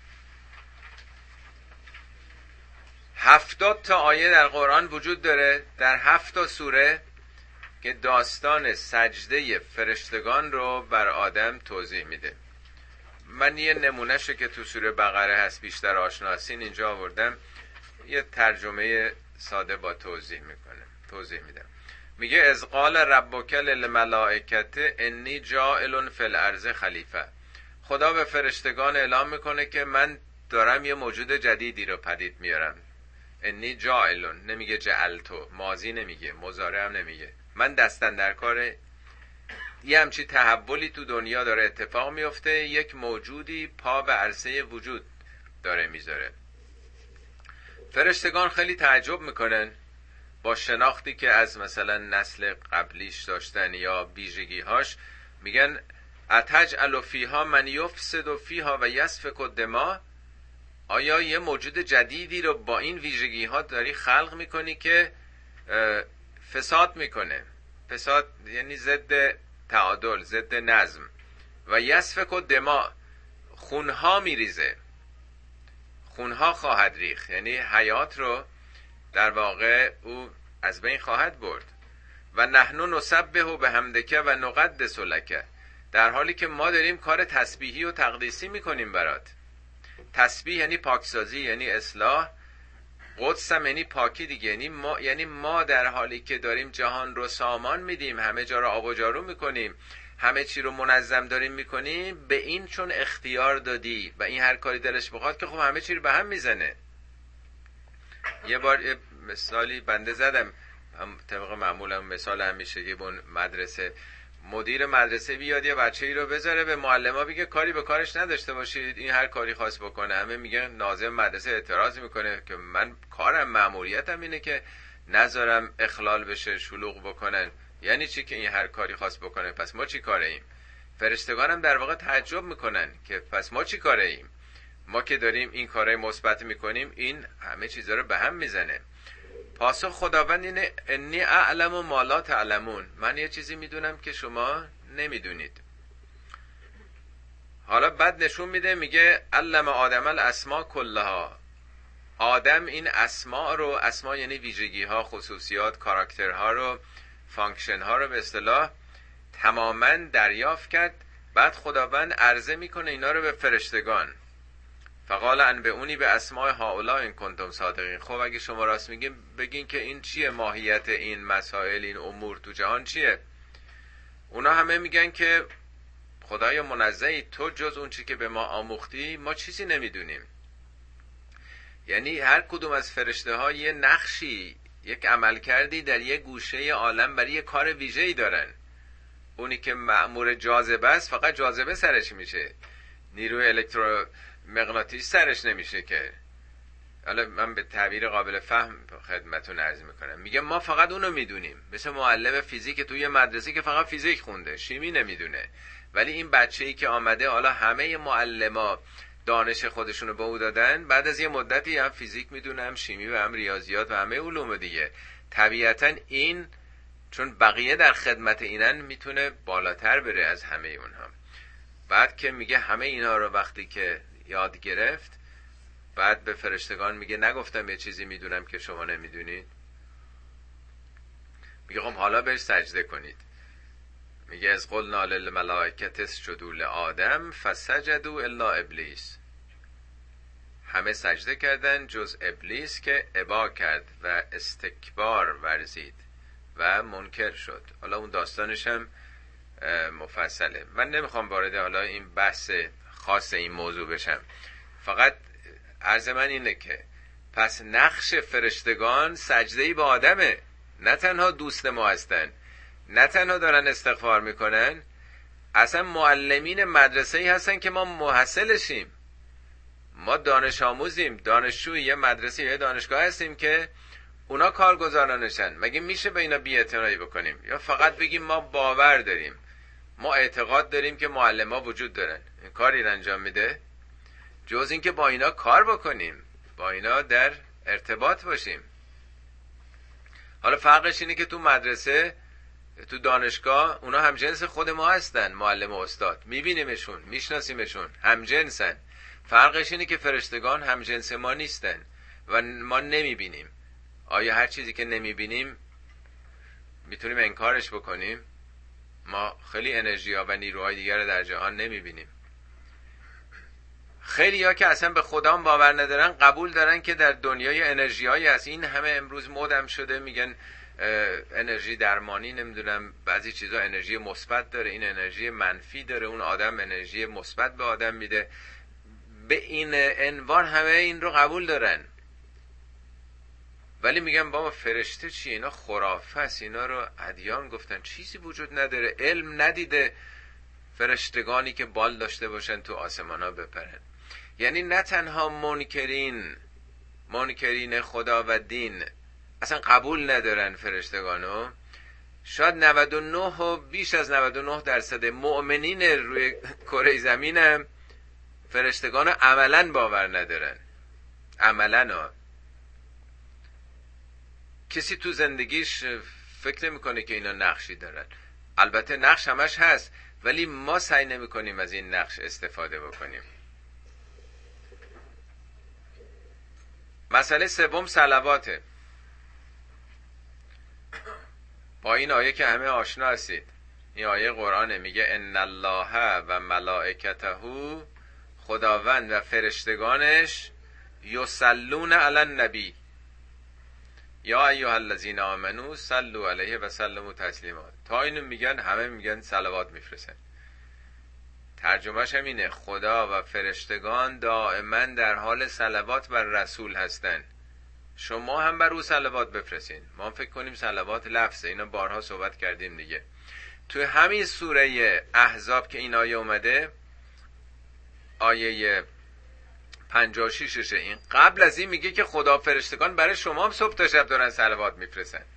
S1: هفتاد تا آیه در قرآن وجود داره در هفت تا سوره که داستان سجده فرشتگان رو بر آدم توضیح میده. من یه نمونهشه که تو سوره بقره هست بیشتر آشنا هستین اینجا آوردم، یه ترجمه ساده با توضیح میکنم، توضیح میدم. میگه از قال ربک للملائکه انی جاعل فی الارض خلیفه. خدا به فرشتگان اعلام میکنه که من دارم یه موجود جدیدی رو پدید میارم. انی جاعل، نمیگه جعلتو، ماضی نمیگه، مضارع هم نمیگه، من دستن در کار یه همچی تحولی تو دنیا داره اتفاق میفته. یک موجودی پا به عرصه وجود داره میذاره. فرشتگان خیلی تعجب میکنن با شناختی که از مثلا نسل قبلیش داشتن یا ویژگی‌هاش، میگن اتجعل فیها من یفسد فیها و یسفک الدماء، آیا یه موجود جدیدی رو با این ویژگی‌ها داری خلق میکنی که فساد میکنه. فساد یعنی ضد تعادل، ضد نظم. و یسفک الدماء، خونها میریزه، خونها خواهد ریخت، یعنی حیات رو در واقع او از بین خواهد برد. و نحن نسبح بحمدک و نقدس لک، در حالی که ما داریم کار تسبیحی و تقدیسی میکنیم برات. تسبیح یعنی پاکسازی، یعنی اصلاح. قدس هم یعنی پاکی دیگه، یعنی ما یعنی ما در حالی که داریم جهان رو سامان میدیم، همه جا رو آب و جارو میکنیم، همه چی رو منظم داریم میکنیم، به این چون اختیار دادی و این هر کاری دلش بخواد که خب همه چی رو به هم میزنه. یه بار یه مثالی بنده زدم، هم طبق معمولم مثال همیشگی بون مدرسه، مدیر مدرسه بیاد یه بچه‌ای رو بذاره به معلم‌ها بگه کاری به کارش نداشته باشید، این هر کاری خواست بکنه. همه میگن، ناظم مدرسه اعتراض میکنه که من کارم مأموریتم اینه که نذارم اخلال بشه، شلوغ بکنن. یعنی چی که این هر کاری خواست بکنه؟ پس ما چی کاره ایم؟ فرشتگانم در واقع تعجب میکنن که پس ما چی کاره ایم؟ ما که داریم این کارهای مثبت میکنیم، این همه چیزا رو به هم میزنه. پاسخ خداوند اینه انی اعلم و ما لا تعلمون، من یه چیزی میدونم که شما نمیدونید. حالا بعد نشون میده، میگه علم آدم الاسماء کلها، آدم این اسماء رو، اسماء یعنی ویژگی ها، خصوصیات، کاراکترها رو، فانکشن ها رو به اصطلاح تماما دریافت کرد. بعد خداوند عرضه میکنه اینا رو به فرشتگان. فقال انبئونی به اسماء هؤلاء ان کنتم صادقین. خب اگه شما راست میگین بگین که این چیه، ماهیت این مسائل، این امور تو جهان چیه؟ اونا همه میگن که خدای منزهی، تو جز اون چی که به ما آموختی ما چیزی نمیدونیم. یعنی هر کدوم از فرشته ها یه نقشی، یک عمل کردی در یه گوشه عالم برای یه کار ویژه‌ای دارن. اونی که مأمور جاذبه است فقط جاذبه سرش میشه، نیروی الکترومغناطیس سرش نمیشه که. حالا من به تعبیر قابل فهم خدمتتون عرض میکنم، میگم ما فقط اونو میدونیم. مثل معلم فیزیک توی مدرسه که فقط فیزیک خونده، شیمی نمیدونه. ولی این بچه‌ای که آمده، حالا همه معلما دانش خودشونو به او دادن، بعد از یه مدتی هم فیزیک میدونه، هم شیمی و هم ریاضیات و همه علوم دیگه. طبیعتا این چون بقیه در خدمت اینن میتونه بالاتر بره از همه اونها. بعد که میگه همه اینا رو وقتی که یاد گرفت، بعد به فرشتگان میگه نگفتم یه چیزی میدونم که شما نمیدونید؟ میگه خب حالا بهش سجده کنید. میگه از قلنا للملائکه اسجدوا لآدم فسجدوا الا ابلیس. همه سجده کردن جز ابلیس که ابا کرد و استکبار ورزید و منکر شد. حالا اون داستانش هم مفصله، من نمیخوام وارد حالا این بحث خاص این موضوع بشم. فقط عرض من اینه که پس نقش فرشتگان سجدهی به آدمه. نه تنها دوست ما هستن، نه تنها دارن استغفار میکنن، اصلا معلمین مدرسه‌ای هستن که ما محصلشیم. ما دانش آموزیم، دانشجوی یه مدرسه یا دانشگاه هستیم که اونا کارگزارانشن. مگه میشه به اینا بی‌اعتنایی بکنیم؟ یا فقط بگیم ما باور داریم، ما اعتقاد داریم که معلم‌ها وجود دارن؟ این کاری انجام میده؟ جز این که با اینا کار بکنیم، با اینا در ارتباط باشیم. حالا فرقش اینه که تو مدرسه، تو دانشگاه اونا همجنس خود ما هستن، معلم و استاد، میبینیمشون، میشناسیمشون، همجنسن. فرقش اینه که فرشتگان همجنس ما نیستن و ما نمیبینیم. آیا هر چیزی که نمیبینیم میتونیم انکارش بکنیم؟ ما خیلی انرژی ها و نیروهای دیگر رو در جهان نمیبینیم. خیلی ها که اصلا به خدا باور ندارن قبول دارن که در دنیای انرژی هایی هست. این همه امروز مدم شده میگن انرژی درمانی، نمیدونم بعضی چیزا انرژی مثبت داره، این انرژی منفی داره، اون آدم انرژی مثبت به آدم میده. به این عنوان همه این رو قبول دارن. ولی میگن بابا فرشته چی؟ اینا خرافه است، اینا رو ادیان گفتن چیزی وجود نداره، علم ندیده فرشتگانی که بال داشته باشن تو آسمان ها بپرن. یعنی نه تنها منکرین منکرین خدا و دین اصلا قبول ندارن فرشتگانو، شاید نود و نه و بیش از نود و نه درصد مؤمنین روی کره زمین هم فرشتگانو عملا باور ندارن. عملا ها کسی تو زندگیش فکر نمیکنه که اینا نقشی دارن. البته نقش همش هست، ولی ما سعی نمی کنیم از این نقش استفاده بکنیم. مسئله سوم صلواته. با این آیه که همه آشنا هستید، این آیه قرآنه، میگه ان الله و ملائکته، خداوند و فرشتگانش، یصلون علی النبی یا ایها الذین آمنو صلوا علیه و سلموا تسلیما. تا اینو میگن همه میگن صلوات میفرستن. ترجمهش هم اینه، خدا و فرشتگان دائما در حال صلوات بر رسول هستن، شما هم بر او صلوات بفرستین. ما فکر کنیم صلوات لفظه، اینا بارها صحبت کردیم دیگه. توی همین سوره احزاب که این آیه اومده، آیه پنجاه و شش، این قبل از این میگه که خدا فرشتگان برای شما هم صبح تا شب دارن صلوات میفرستن.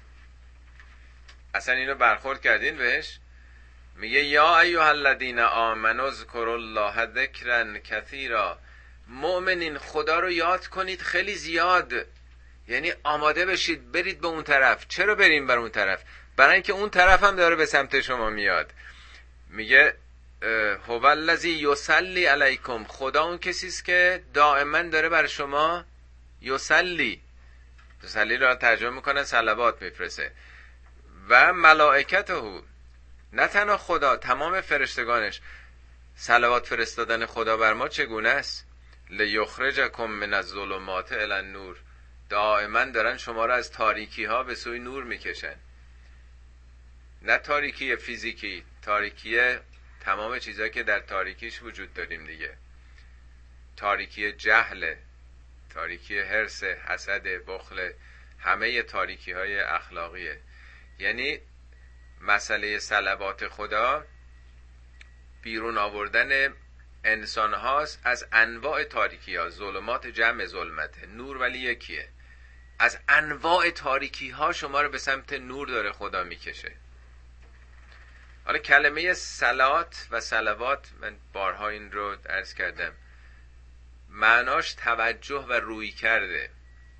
S1: اصلا اینو برخورد کردین بهش؟ میگه یا ایها الذین آمنوا اذکروا الله ذکرا کثیرا، مؤمنین خدا رو یاد کنید خیلی زیاد. یعنی آماده بشید برید به اون طرف. چرا بریم بر اون طرف؟ برای اینکه اون طرف هم داره به سمت شما میاد. میگه هو الذی یصلی علیکم، خدا اون کسی است که دائما داره بر شما یصلی، یصلی رو ترجمه میکنن صلوات میفرسته. و ملائکته، نه تنها خدا، تمام فرشتگانش. صلوات فرستادن خدا بر ما چگونه است؟ لیخرجکم من الظلمات الی النور، دائما دارن شما را از تاریکی ها به سوی نور میکشن. نه تاریکی فیزیکی، تاریکی تمام چیزایی که در تاریکیش وجود داریم دیگه. تاریکی جهل، تاریکی حرص، حسد، بخل، همه تاریکی های اخلاقیه. یعنی مسئله صلوات خدا بیرون آوردن انسان هاست از انواع تاریکی ها. ظلمات جمع ظلمته، نور ولی یکیه. از انواع تاریکی ها شما رو به سمت نور داره خدا میکشه. حالا کلمه صلات و صلوات، من بارها این رو عرض کردم، معناش توجه و روی کرده.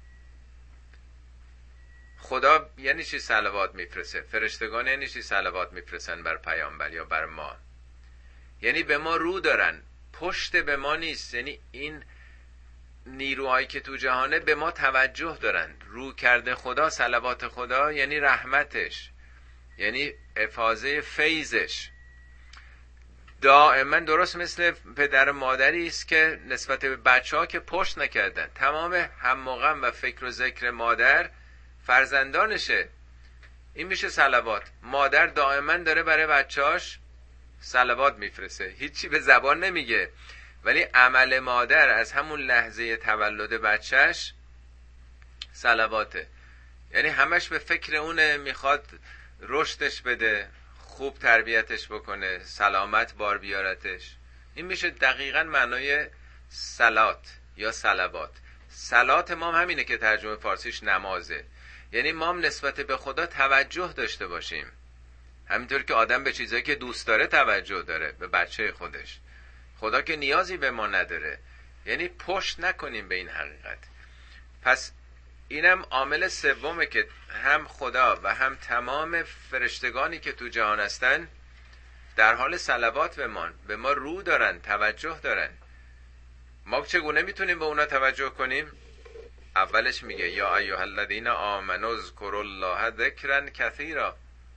S1: خدا یعنی چی صلوات میفرسته؟ فرشتگان یعنی چی صلوات میفرستن بر پیامبر یا بر ما؟ یعنی به ما رو دارن، پشت به ما نیست. یعنی این نیروهایی که تو جهانه به ما توجه دارن. رو کرده خدا، صلوات خدا یعنی رحمتش، یعنی افاضه فیضش. دائما درست مثل پدر و مادری است که نسبت به بچه ها که پشت نکردن، تمام هم و غم و فکر و ذکر مادر فرزندانشه. این میشه صلوات. مادر دائما داره برای بچهاش صلوات میفرسته، هیچی به زبان نمیگه، ولی عمل مادر از همون لحظه تولد بچهش صلواته. یعنی همش به فکر اونه، میخواد رشدش بده، خوب تربیتش بکنه، سلامت بار بیارتش. این میشه دقیقاً معنای صلات یا صلوات. صلات ما هم همینه که ترجمه فارسیش نمازه. یعنی ما هم نسبت به خدا توجه داشته باشیم، همینطور که آدم به چیزایی که دوست داره توجه داره، به بچه خودش. خدا که نیازی به ما نداره. یعنی پشت نکنیم به این حقیقت. پس اینم عامل سومه که هم خدا و هم تمام فرشتگانی که تو جهان هستن در حال صلوات به ما به ما رو دارن، توجه دارن. ما چگونه میتونیم به اونا توجه کنیم؟ اولش میگه یا ایها الذین آمنوا اذکروا الله ذکرا کثیرا،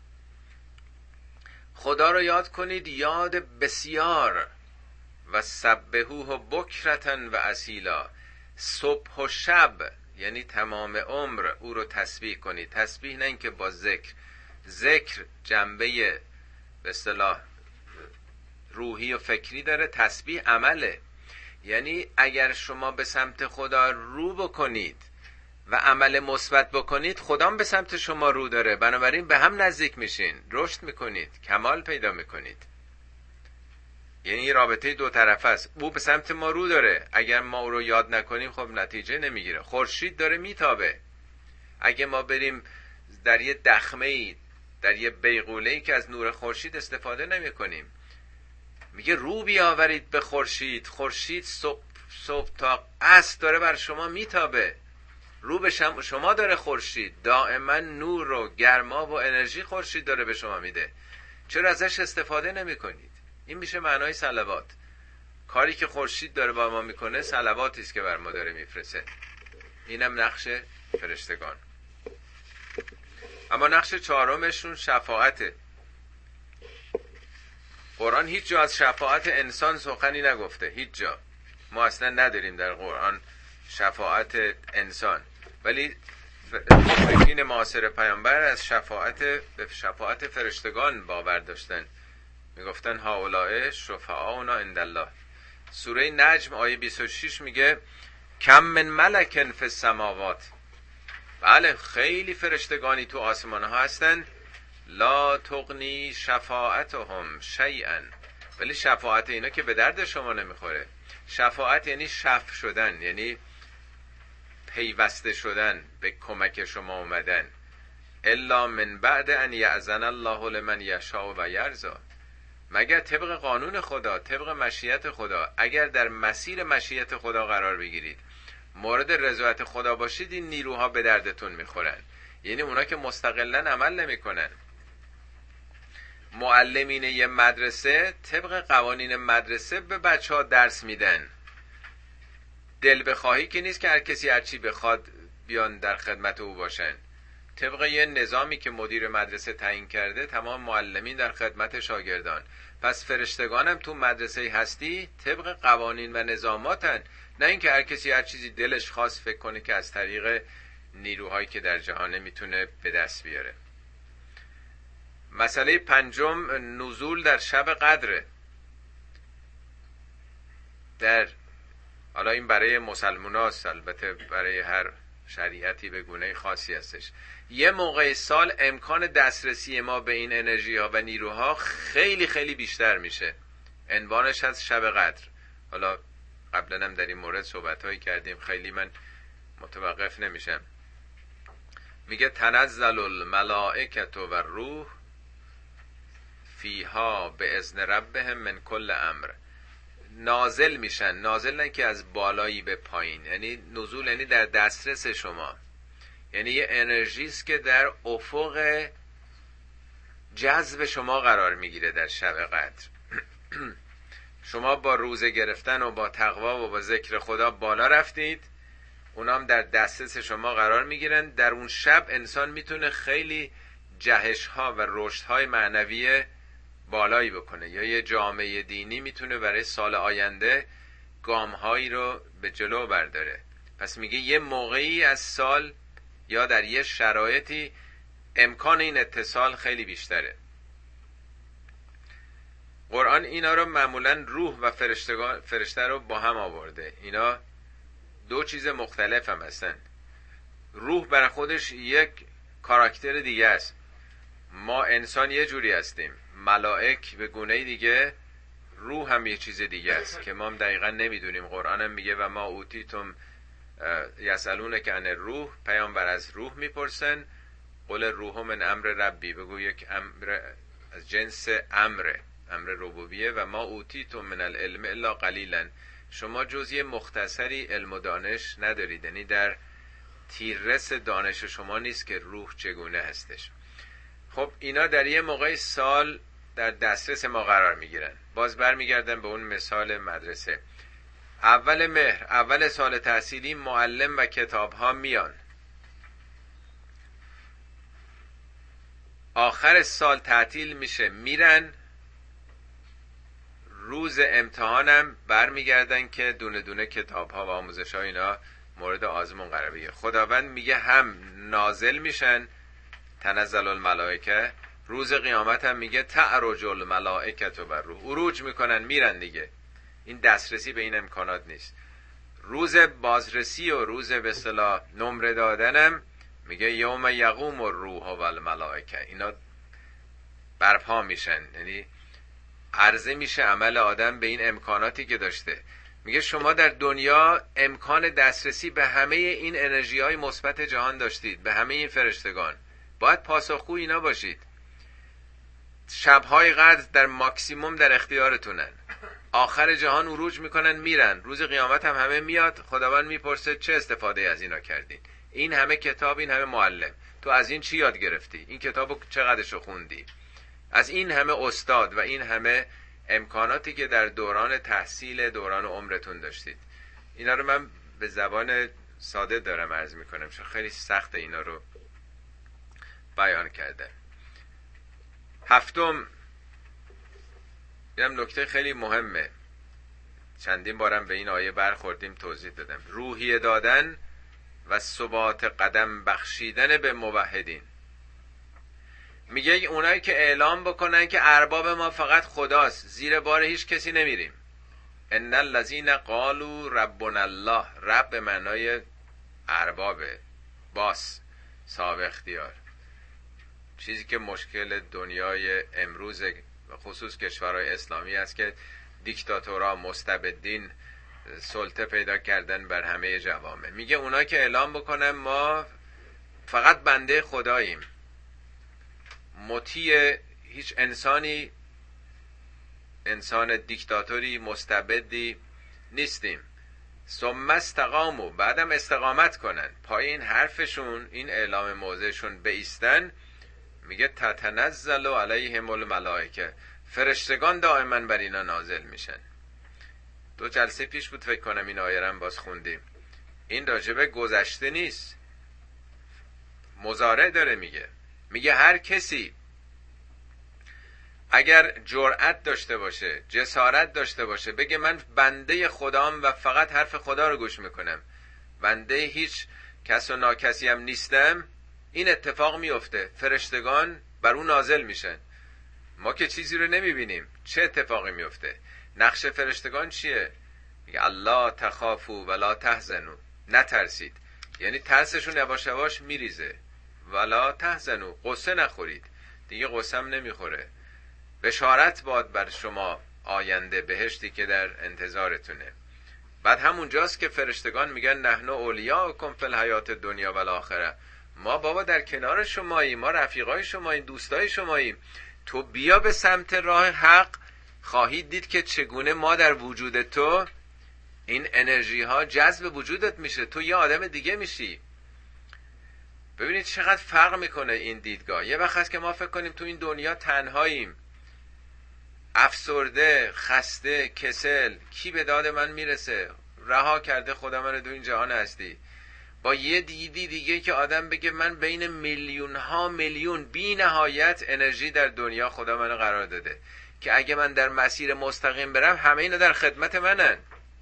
S1: خدا رو یاد کنید یاد بسیار. و سبحوه بکرة و اصیلا، صبح و شب یعنی تمام عمر او رو تسبیح کنید. تسبیح نه اینکه با ذکر، ذکر جنبه به اصطلاح روحی و فکری داره، تسبیح عمله. یعنی اگر شما به سمت خدا رو بکنید و عمل مثبت بکنید، خدا هم به سمت شما رو داره، بنابراین به هم نزدیک میشین، رشد میکنید، کمال پیدا میکنید. یعنی رابطه دو طرفه است. او به سمت ما رو داره، اگر ما او رو یاد نکنیم خب نتیجه نمیگیره. خورشید داره میتابه، اگه ما بریم در یه دخمه‌ای، در یه بیغوله‌ای که از نور خورشید استفاده نمی‌کنیم، میگه رو بیاورید به خورشید، خورشید صبح صبح تا عصر داره بر شما میتابه، رو به شما داره خورشید، دائما نور و گرما و انرژی خورشید داره به شما میده، چرا ازش استفاده نمی‌کنید؟ این میشه معنای صلوات. کاری که خورشید داره با ما میکنه صلواتی است که بر ما داره میفرسته. اینم نقش فرشتگان. اما نقش چهارمشون شفاعته. قرآن هیچ جا از شفاعت انسان سخنی نگفته، هیچ جا. ما اصلا نداریم در قرآن شفاعت انسان، ولی مشرکین معاصر پیامبر از شفاعت شفاعت فرشتگان باور داشتن. میگفتن هؤلاء شفعاؤنا عند الله. سوره نجم آیه بیست و شش میگه کم من ملک فی السماوات. بله خیلی فرشتگانی تو آسمان ها هستن، لا تغنی شفاعتهم شیئا، ولی شفاعت اینا که به درد شما نمیخوره. شفاعت یعنی شف شدن، یعنی پیوسته شدن، به کمک شما اومدن. الا من بعد ان یأذن الله لمن یشاء و یرضی، مگر طبق قانون خدا، طبق مشیت خدا. اگر در مسیر مشیت خدا قرار بگیرید، مورد رضایت خدا باشید، این نیروها به دردتون میخورن. یعنی اونا که مستقلا عمل نمیکنن. معلمین یه مدرسه طبق قوانین مدرسه به بچه ها درس میدن. دل بخواهی که نیست که هر کسی هر چی بخواد بیان در خدمت او باشن. طبق یه نظامی که مدیر مدرسه تعیین کرده، تمام معلمین در خدمت شاگردان. پس فرشتگانم تو مدرسه هستی طبق قوانین و نظاماتن، نه اینکه هر کسی هر چیزی دلش خواست فکر کنه که از طریق نیروهایی که در جهان میتونه به دست بیاره. مسئله پنجم نزول در شب قدره. در حالا این برای مسلمان هست، البته برای هر شریعتی به گونه خاصی هستش. یه موقع سال امکان دسترسی ما به این انرژی ها و نیروها خیلی خیلی بیشتر میشه. عنوانش از شب قدر. حالا قبلا هم در این مورد صحبت هایی کردیم، خیلی من متوقف نمیشم. میگه تنزل الملائکة و روح فیها به اذن ربهم من کل امر. نازل میشن، نازل نه که از بالایی به پایین، یعنی نزول یعنی در دسترس شما، یعنی یه انرژی است که در افق جذب شما قرار میگیره در شب قدر. شما با روزه گرفتن و با تقوا و با ذکر خدا بالا رفتید، اونام در دسترس شما قرار میگیرن. در اون شب انسان میتونه خیلی جهش ها و رشد های معنوی بالایی بکنه، یا یه جامعه دینی میتونه برای سال آینده گام هایی رو به جلو برداره. پس میگه یه موقعی از سال یا در یه شرایطی امکان این اتصال خیلی بیشتره. قرآن اینا رو معمولا روح و فرشته رو با هم آورده. اینا دو چیز مختلف هم هستن. روح برای خودش یک کاراکتر دیگه است. ما انسان یه جوری هستیم، ملائک به گونه دیگه، روح هم یه چیز دیگه است که ما هم دقیقا نمیدونیم. قرآن هم میگه و ما اوتیتم یسالونک عن الروح، پیامبر از روح میپرسن، قل روح من امر ربی، بگو یک امر از جنس امر امر ربوبیه. و ما اوتیتم من العلم الا قلیلا، شما جز یه مختصری علم و دانش ندارید، یعنی در تیررس دانش شما نیست که روح چگونه هستش. خب اینا در یه موقع سال در دسترس ما قرار میگیرن. باز برمیگردن به اون مثال مدرسه. اول مهر، اول سال تحصیلی، معلم و کتاب ها میان. آخر سال تعطیل میشه میرن. روز امتحانم برمیگردن که دونه دونه کتاب ها و آموزش ها اینا مورد آزمون قرار بگیره. خداوند میگه هم نازل میشن، تنزل الملائکه، روز قیامت هم میگه تعرج الملائکه و روح، عروج میکنن میرن دیگه. این دسترسی به این امکانات نیست. روز بازرسی و روز به اصطلاح نمره دادنم میگه یوم یقوم الروح و الملائکه، اینا برپا میشن، یعنی عرضه میشه عمل آدم به این امکاناتی که داشته. میگه شما در دنیا امکان دسترسی به همه این انرژی های مثبت جهان داشتید، به همه این فرشتگان، باید پاسخگو اینا باشید. شبهای قدر در ماکسیموم در اختیارتونن، آخر جهان عروج میکنن میرن، روز قیامت هم همه میاد، خداوند میپرسه چه استفاده از اینا کردین؟ این همه کتاب، این همه معلم، تو از این چی یاد گرفتی؟ این کتابو چقدرشو خوندی؟ از این همه استاد و این همه امکاناتی که در دوران تحصیل دوران عمرتون داشتید. اینا رو من به زبان ساده دارم عرض میکنم چون خیلی سخت اینا رو بیان کردن. هفتم، اینم نکته خیلی مهمه، چندین بارم به این آیه برخوردیم توضیح دادم. روحیه دادن و ثبات قدم بخشیدن به موحدین. میگه اونایی که اعلام بکنن که ارباب ما فقط خداست، زیر بار هیچ کسی نمیریم. ان الذين قالوا ربنا الله، رب به معنای اربابه، باس، صاحب اختیار. چیزی که مشکل دنیای امروز خصوص کشورهای اسلامی است که دیکتاتورها، مستبدین سلطه پیدا کردن بر همه جوامع. میگه اونا که اعلام بکنن ما فقط بنده خداییم، مطیع هیچ انسانی، انسان دیکتاتوری مستبدی نیستیم. ثم استقاموا، بعدم استقامت کنن، پای این حرفشون، این اعلام موضعشون بایستن. میگه تتنزل علیهم الملائکه، فرشتگان دائما بر اینا نازل میشن. دو جلسه پیش بود فکر کنم این آیه رو باز خوندیم. این راجبه گذشته نیست، مضارع داره میگه. میگه هر کسی اگر جرأت داشته باشه، جسارت داشته باشه، بگه من بنده خدام و فقط حرف خدا رو گوش میکنم، بنده هیچ کس و ناکسی هم نیستم، این اتفاق میفته، فرشتگان بر اون نازل میشن. ما که چیزی رو نمیبینیم، چه اتفاقی میفته؟ نقش فرشتگان چیه؟ میگه الله تخافوا ولا تحزنوا، نترسید. یعنی ترسشون یواش یواش میریزه. ولا تحزنوا، قصه نخورید. دیگه قصه هم نمیخوره. بشارت باد بر شما آینده، بهشتی که در انتظارتونه. بعد همونجاست که فرشتگان میگن نحن اولیاءکم فی الحیات الدنیا و الاخره، ما بابا در کنار شماییم، ما رفیقای شماییم، دوستای شماییم، تو بیا به سمت راه حق. خواهید دید که چگونه ما در وجود تو این انرژی ها جذب وجودت میشه، تو یه آدم دیگه میشی. ببینید چقدر فرق میکنه این دیدگاه. یه وقت هست که ما فکر کنیم تو این دنیا تنهاییم، افسرده، خسته، کسل، کی به داد من میرسه، رها کرده خدا من دو این جهان هستی. با یه دیدی دیگه که آدم بگه من بین میلیون ها میلیون بی نهایت انرژی در دنیا خدا منو قرار داده که اگه من در مسیر مستقیم برم همه اینا در خدمت منن.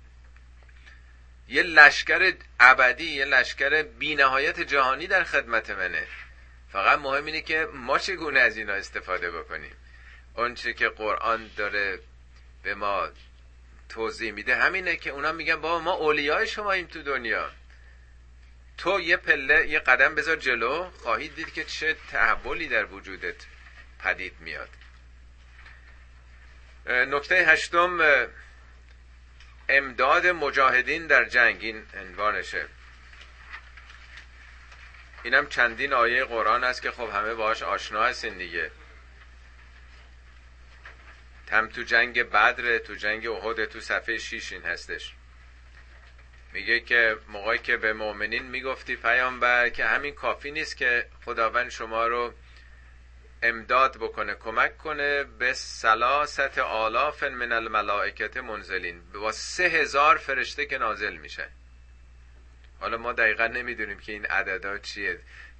S1: یه لشکر ابدی، یه لشکر بی نهایت جهانی در خدمت منه. فقط مهم اینه که ما چگونه از اینا استفاده بکنیم. اون چه که قرآن داره به ما توضیح میده همینه که اونا میگن بابا ما اولیای شماییم تو دنیا، تو یه پله یه قدم بذار جلو، خواهید دید که چه تحولی در وجودت پدید میاد. نکته هشتم، امداد مجاهدین در جنگ، این عنوانشه. اینم چندین آیه قرآن است که خب همه باهاش آشنا هستین دیگه. هم تو جنگ بدر، تو جنگ احد، تو صفحه شیش این هستش. میگه که موقعی که به مؤمنین میگفتی پیامبر که همین کافی نیست که خداوند شما رو امداد بکنه، کمک کنه به ثلاثت آلاف من الملائکت منزلین، با سه هزار فرشته که نازل میشن. حالا ما دقیقا نمیدونیم که این عددا چیه،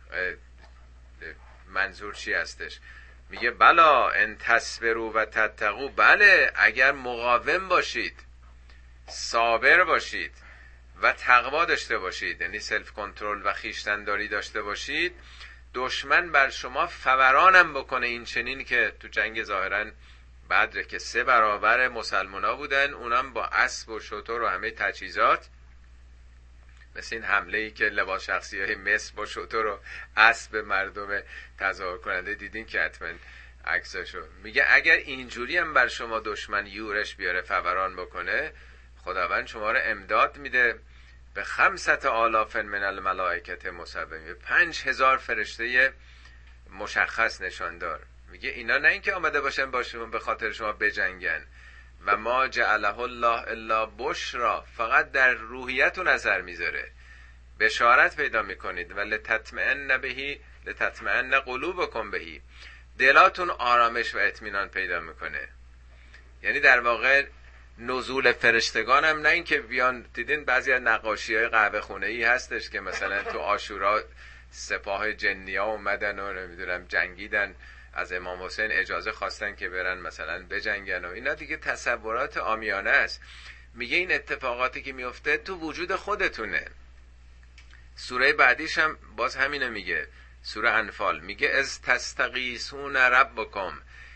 S1: منظور چی هستش. میگه بلا ان تصبروا و تتقوا، بله اگر مقاوم باشید، صابر باشید و تقوا داشته باشید، یعنی سلف کنترل و خویشتن‌داری داشته باشید، دشمن بر شما فورانم بکنه. این چنین که تو جنگ ظاهرا بدر که سه برابر مسلمونا بودن، اونم با اسب و شتر و همه تجهیزات، مثل این حمله ای که لباس شخصی های مصر با شتر و اسب مردم تظاهر کننده دیدین که حتما عکسشو. میگه اگر اینجوری هم بر شما دشمن یورش بیاره، فوران بکنه، خداوند شما رو امداد میده به خمسة آلاف من الملائکت مسومین، پنج هزار فرشته مشخص نشاندار. میگه اینا نه اینکه آمده باشن با شما به خاطر شما بجنگن، و ما جعله الله الا بشرا، فقط در روحیتون اثر میذاره، بشارت پیدا میکنید. و لتطمئن بهی، لتطمئن قلوبکم بهی، دلاتون آرامش و اطمینان پیدا میکنه. یعنی در واقع نزول فرشتگان هم نه اینکه بیان، دیدین بعضی از نقاشی های قهوه خونه ای هستش که مثلا تو عاشورا سپاه جنیا اومدن و نمیدونم جنگیدن، از امام حسین اجازه خواستن که برن مثلا بجنگن و اینا، دیگه تصورات عامیانه است. میگه این اتفاقاتی که میفته تو وجود خودتونه. سوره بعدیش هم باز همینو میگه، سوره انفال، میگه از تستغیثون ربکم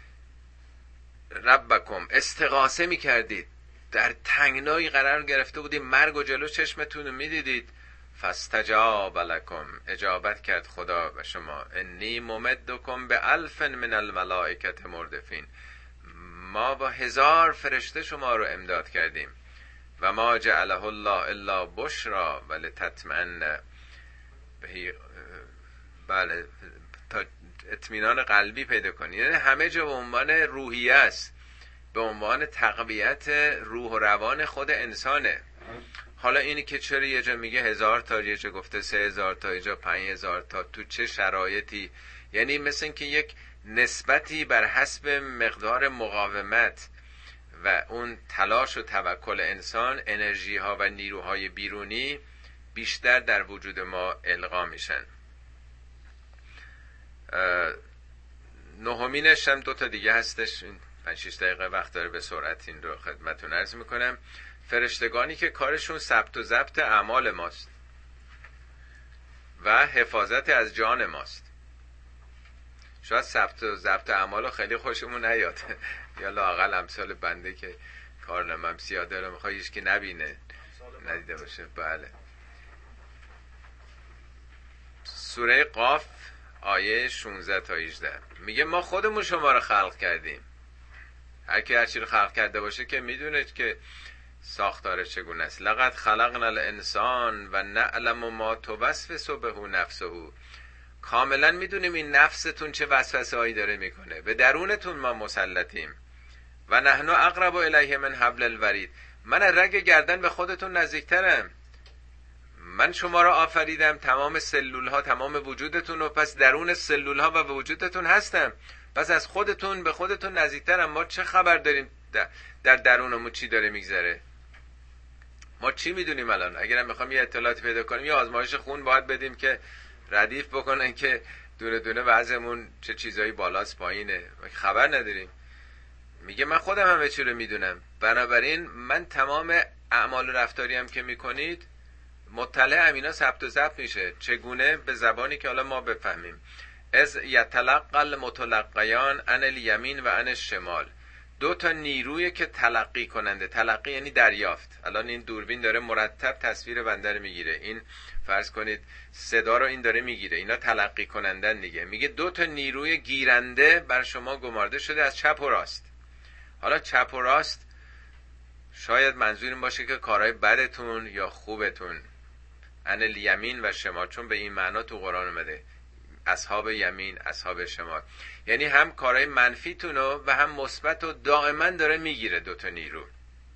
S1: ربکم، استغاثه میکردید، در تنگنایی قرار گرفته بودید، مرگ و جلو چشمتون رو میدیدید، فاستجاب لکم، اجابت کرد خدا و شما، انی ممدکم به الف من الملائکت مردفین، ما با هزار فرشته شما رو امداد کردیم. و ما جعله الله الا بشرا ولتطمئن بهی، بله، تا اطمینان قلبی پیدا کنی. یعنی همه جا به عنوان روحیه است، به عنوان تقویت روح و روان خود انسانه. حالا اینی که چرا یه جا میگه هزار تا، یه جا گفته سه هزار تا، یه جا پنج هزار تا، تو چه شرایطی، یعنی مثل که یک نسبتی بر حسب مقدار مقاومت و اون تلاش و توکل انسان، انرژی ها و نیروهای بیرونی بیشتر در وجود ما القا میشن. نهمینش هم دو تا دیگه هستش، پنج شش دقیقه وقت داره، به سرعت این رو خدمتتون عرض میکنم. فرشتگانی که کارشون ثبت و ضبط اعمال ماست و حفاظت از جان ماست. شاید ثبت و ضبط اعمالو خیلی خوشمون نیاد یا لااقل امثال بنده که کارنامه‌ام سیاه داره، میخواد هیچ کی نبینه، ندیده باشه. بله. سوره قاف آیه شانزده تا هجده میگه ما خودمون شما رو خلق کردیم. هر کی هر چی رو خلق کرده باشه که میدونه که ساختارش چگونه است. لقد خلقنا الانسان و نعلم ما توسوس به نفسه، کاملا میدونیم این نفستون چه وسوسه هایی داره میکنه، به درونتون ما مسلطیم. و نحن اقرب الیه من حبل الورید، من رگ گردن به خودتون نزدیکترم. من شما را آفریدم، تمام سلول ها، تمام وجودتون رو، پس درون سلول ها و وجودتون هستم، پس از خودتون به خودتون نزدیکترم. ما چه خبر داریم در درونمون چی داره میگذره؟ ما چی میدونیم الان؟ اگرم میخوام یه اطلاعاتی پیدا کنیم، یه آزمایش خون باید بدیم که ردیف بکنن که دونه دونه وضعمون چه چیزایی بالاست پایینه، خبر نداریم. میگه من خودم همه چی رو میدونم، بنابراین من تمام اعمال و رفتاری هم که میکنید مطلع امینا ثبت و ضبط میشه. چگونه؟ به زبانی که حالا ما بفهمیم. از یتلقى المتلقیان عن الیمین و عن الشمال، دو تا نیروی که تلقی کننده، تلقی یعنی دریافت. الان این دوربین داره مرتب تصویر بنده رو میگیره، این فرض کنید صدا رو این داره میگیره، اینا تلقی کنندن دیگه. میگه دو تا نیروی گیرنده بر شما گمارده شده از چپ و راست. حالا چپ و راست شاید منظور این باشه که کارهای بدتون یا خوبتون، عن الیمین و شمال، چون به این معنا تو قرآن اومده، اصحاب یمین، اصحاب شمال، یعنی هم کارهای منفیتونو و هم مثبت و دائما داره میگیره دوتا نیرو.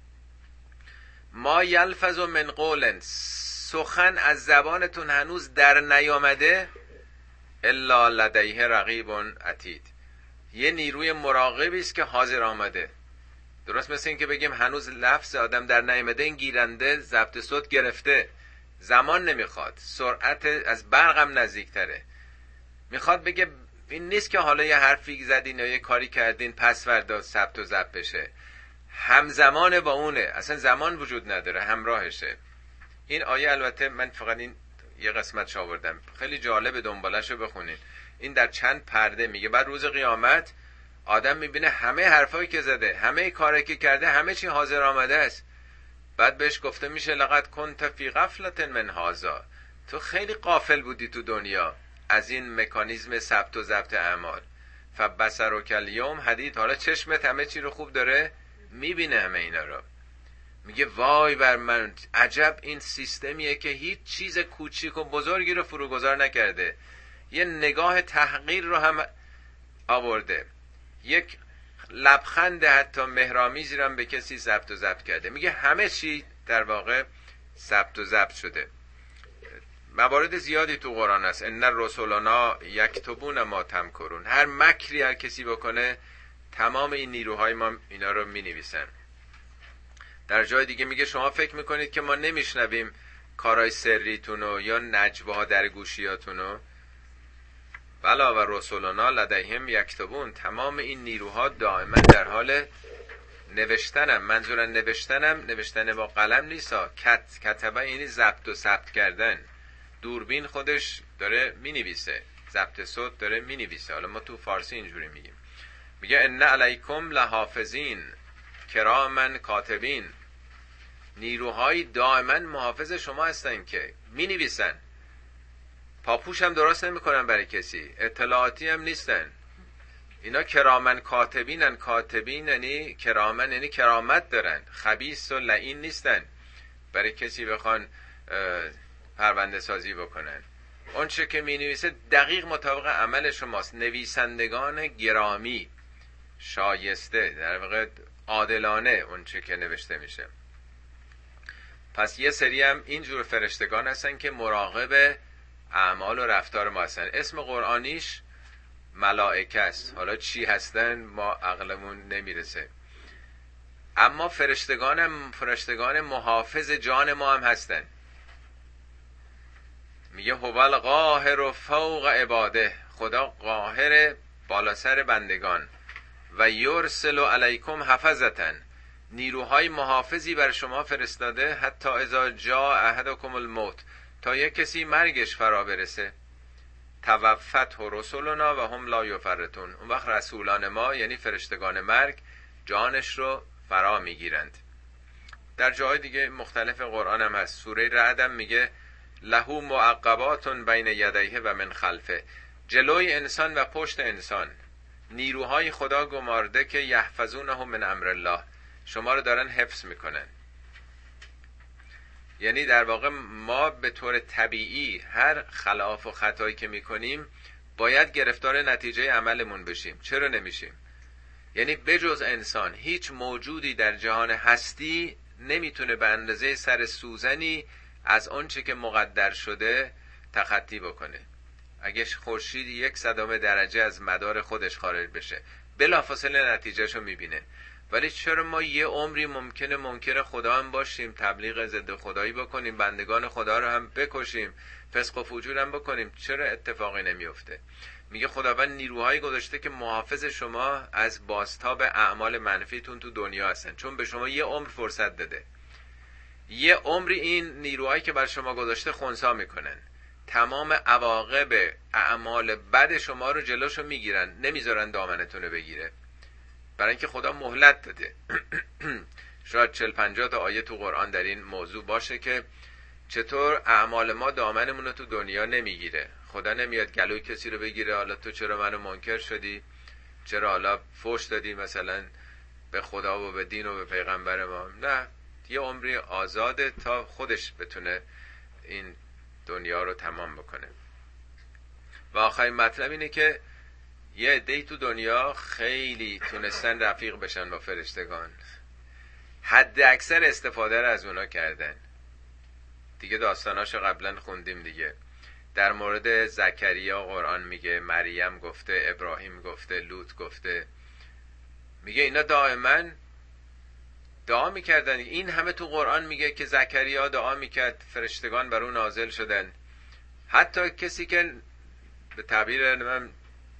S1: ما یلفظ من قول، سخن از زبانتون هنوز در نیامده، الا لدیه رقیب عتید، یه نیروی مراقبی است که حاضر آمده. درست مثل این که بگیم هنوز لفظ آدم در نیامده، این گیرنده ضبط صوت گرفته، زمان نمیخواد، سرعت از برقم نزدیکتره. میخواد بگه این نیست که حالا یه حرفی زدین یا یه کاری کردین پس فردا ثبت و ضبط بشه، همزمان با اونه، اصلا زمان وجود نداره، همراهشه. این آیه البته من فقط این یه قسمتش آوردم، خیلی جالب، دنبالشو بخونین. این در چند پرده میگه بعد روز قیامت آدم میبینه همه حرفایی که زده، همه کاری که کرده، همه چی حاضر آمده است. بعد بهش گفته میشه لقد کنت فی غفلة من هذا، تو خیلی غافل بودی تو دنیا از این مکانیزم ثبت و ضبط اعمال. فبصرک الیوم حدید، حالا چشمت همه چی رو خوب داره میبینه همه اینا رو. میگه وای بر من، عجب این سیستمیه که هیچ چیز کوچیک و بزرگی رو فروگذار نکرده، یه نگاه تحقیر رو هم آورده، یک لبخند حتی مهرامیزی رو هم به کسی ضبط و ضبط کرده. میگه همه چی در واقع ضبط و ضبط شده. موارد زیادی تو قرآن هست. ان رسولنا یکتبون ما تمکرون، هر مکری هر کسی بکنه تمام این نیروهای ما اینا رو می نویسن. در جای دیگه میگه شما فکر میکنید که ما نمیشنویم کارهای سریتونو یا نجواها در گوشیاتونو؟ بلا و رسولنا لدیهم یکتبون، تمام این نیروها دائما در حال نوشتنم. منظورم نوشتنم نوشتن با قلم نیستا، کت کتبه یعنی ضبط و ثبت کردن. دوربین خودش داره مینویسه، ضبط صوت داره مینویسه. حالا ما تو فارسی اینجوری میگیم. میگه ان علیکم لحافظین کرامن کاتبین، نیروهای دائما محافظ شما هستن که مینویسن، پاپوش هم درست نمیکنن برای کسی، اطلاعاتی هم نیستن. اینا کرامن کاتبینن. کاتبین یعنی کرامن یعنی کرامت دارن، خبیث و لعین نیستن برای کسی بخوان پرونده سازی بکنن. اون چه که می نویسه دقیق مطابق عمل شماست. نویسندگان گرامی، شایسته، در واقع عادلانه اون چه که نوشته میشه. پس یه سری هم اینجور فرشتگان هستن که مراقب اعمال و رفتار ما هستن. اسم قرآنیش ملائکه است. حالا چی هستن ما عقلمون نمیرسه، اما فرشتگان هم فرشتگان محافظ جان ما هم هستن. میگه هو القاهر فوق عباده، خدا قاهر بالا سر بندگان. و یرسل علیکم حفظتن، نیروهای محافظی بر شما فرستاده. حتی اذا جاء احدکم الموت، تا یک کسی مرگش فرا برسه. توفته رسولنا و هم لا یفرطون، اون وقت رسولان ما یعنی فرشتگان مرگ جانش رو فرا میگیرند. در جای دیگه مختلف قرآن هم هست. سوره رعد هم میگه له معقبات بین یدیه و من خلفه، جلوی انسان و پشت انسان نیروهای خدا گمارده که یحفظونه من امر الله، شما رو دارن حفظ میکنن. یعنی در واقع ما به طور طبیعی هر خلاف و خطایی که میکنیم باید گرفتار نتیجه عملمون بشیم. چرا نمیشیم؟ یعنی بجز انسان هیچ موجودی در جهان هستی نمیتونه به اندازه سر سوزنی از اون چه که مقدر شده تخطی بکنه. اگه خورشید یک صدم درجه از مدار خودش خارج بشه بلافاصله نتیجهشو میبینه. ولی چرا ما یه عمری ممکنه منکر خدا هم باشیم، تبلیغ ضد خدایی بکنیم، بندگان خدا رو هم بکشیم، فسق و فجور هم بکنیم، چرا اتفاقی نمیفته؟ میگه خداوند نیروهایی گذاشته که محافظ شما از بازتاب اعمال منفیتون تو دنیا هستن، چون به شما یه عمر فرصت داده. یه عمری این نیروهایی که بر شما گذاشته خنثی میکنن، تمام عواقب اعمال بد شما رو جلوشو میگیرن، نمیذارن دامنتون رو بگیره، برای اینکه خدا مهلت داده. شاید چل پنجاه تا آیه تو قرآن در این موضوع باشه که چطور اعمال ما دامنمون رو تو دنیا نمیگیره. خدا نمیاد گلوی کسی رو بگیره حالا تو چرا منو منکر شدی، چرا حالا فحش دادی مثلا به خدا و به دین و به پیغمبر ما. نه، یه عمری آزاده تا خودش بتونه این دنیا رو تمام بکنه. و آخرین مطلب اینه که یه عده‌ای تو دنیا خیلی تونستن رفیق بشن با فرشتگان، حد اکثر استفاده رو از اونا کردن. دیگه داستاناشو قبلا خوندیم دیگه. در مورد زکریا قرآن میگه، مریم گفته، ابراهیم گفته، لوط گفته. میگه اینا دائما دعا میکردن. این همه تو قرآن میگه که زکریا دعا میکرد، فرشتگان بر اون نازل شدن. حتی کسی که به تعبیر من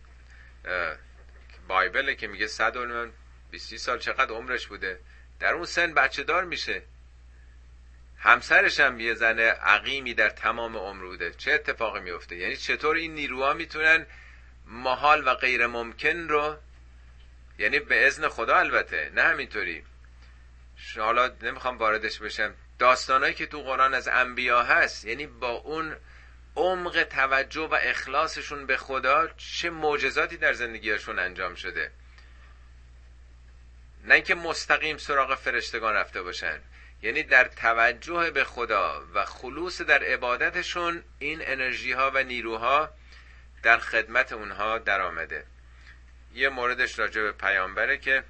S1: بایبله که میگه صد و بیست سال چقدر عمرش بوده، در اون سن بچه دار میشه. همسرش هم یه زن عقیمی در تمام عمر بوده. چه اتفاقی میفته؟ یعنی چطور این نیروها میتونن محال و غیر ممکن رو، یعنی به اذن خدا البته، نه همینطوری. حالا نمیخوام واردش بشم. داستانایی که تو قرآن از انبیا هست، یعنی با اون عمق توجه و اخلاصشون به خدا چه معجزاتی در زندگیشون انجام شده. نه اینکه مستقیم سراغ فرشتگان رفته باشن، یعنی در توجه به خدا و خلوص در عبادتشون این انرژی ها و نیروها در خدمت اونها در آمده. یه موردش راجع به پیامبره که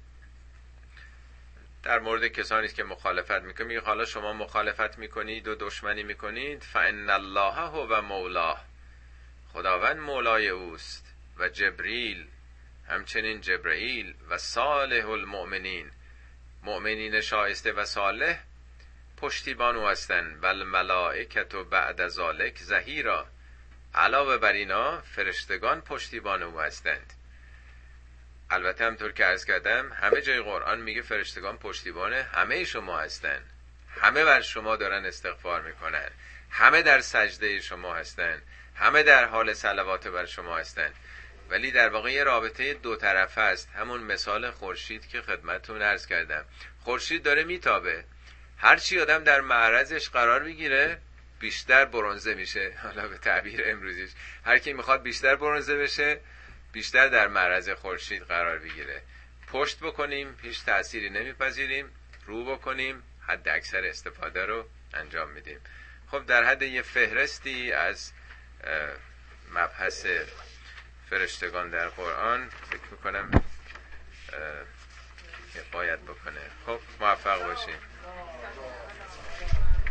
S1: در مورد کسانی که مخالفت میکنید، میگه حالا شما مخالفت میکنید و دشمنی میکنید، فان الله هو مولاه، خداوند مولای اوست، و جبریل همچنین جبرئیل، و صالح المؤمنین، مؤمنین شایسته و صالح پشتیبان او هستند، و الملائکه بعد ذالک ظهیرا، علاوه بر اینا فرشتگان پشتیبان او هستند. البته همطور که عرض کردم همه جای قرآن میگه فرشتگان پشتیبان همه شما هستن، همه بر شما دارن استغفار میکنن، همه در سجده شما هستن، همه در حال صلوات بر شما هستن. ولی در واقع یه رابطه دو طرفه است. همون مثال خورشید که خدمتتون عرض کردم، خورشید داره میتابه، هرچی آدم در معرضش قرار بگیره بیشتر برنزه میشه. حالا به تعبیر امروزیش هر کی میخواد بیشتر برنزه بشه بیشتر در معرض خورشید قرار بگیره. پشت بکنیم هیچ تأثیری نمیپذیریم، رو بکنیم حد اکثر استفاده رو انجام میدیم. خب در حد یه فهرستی از مبحث فرشتگان در قرآن فکر میکنم کفایت بکنه. خب موفق باشیم.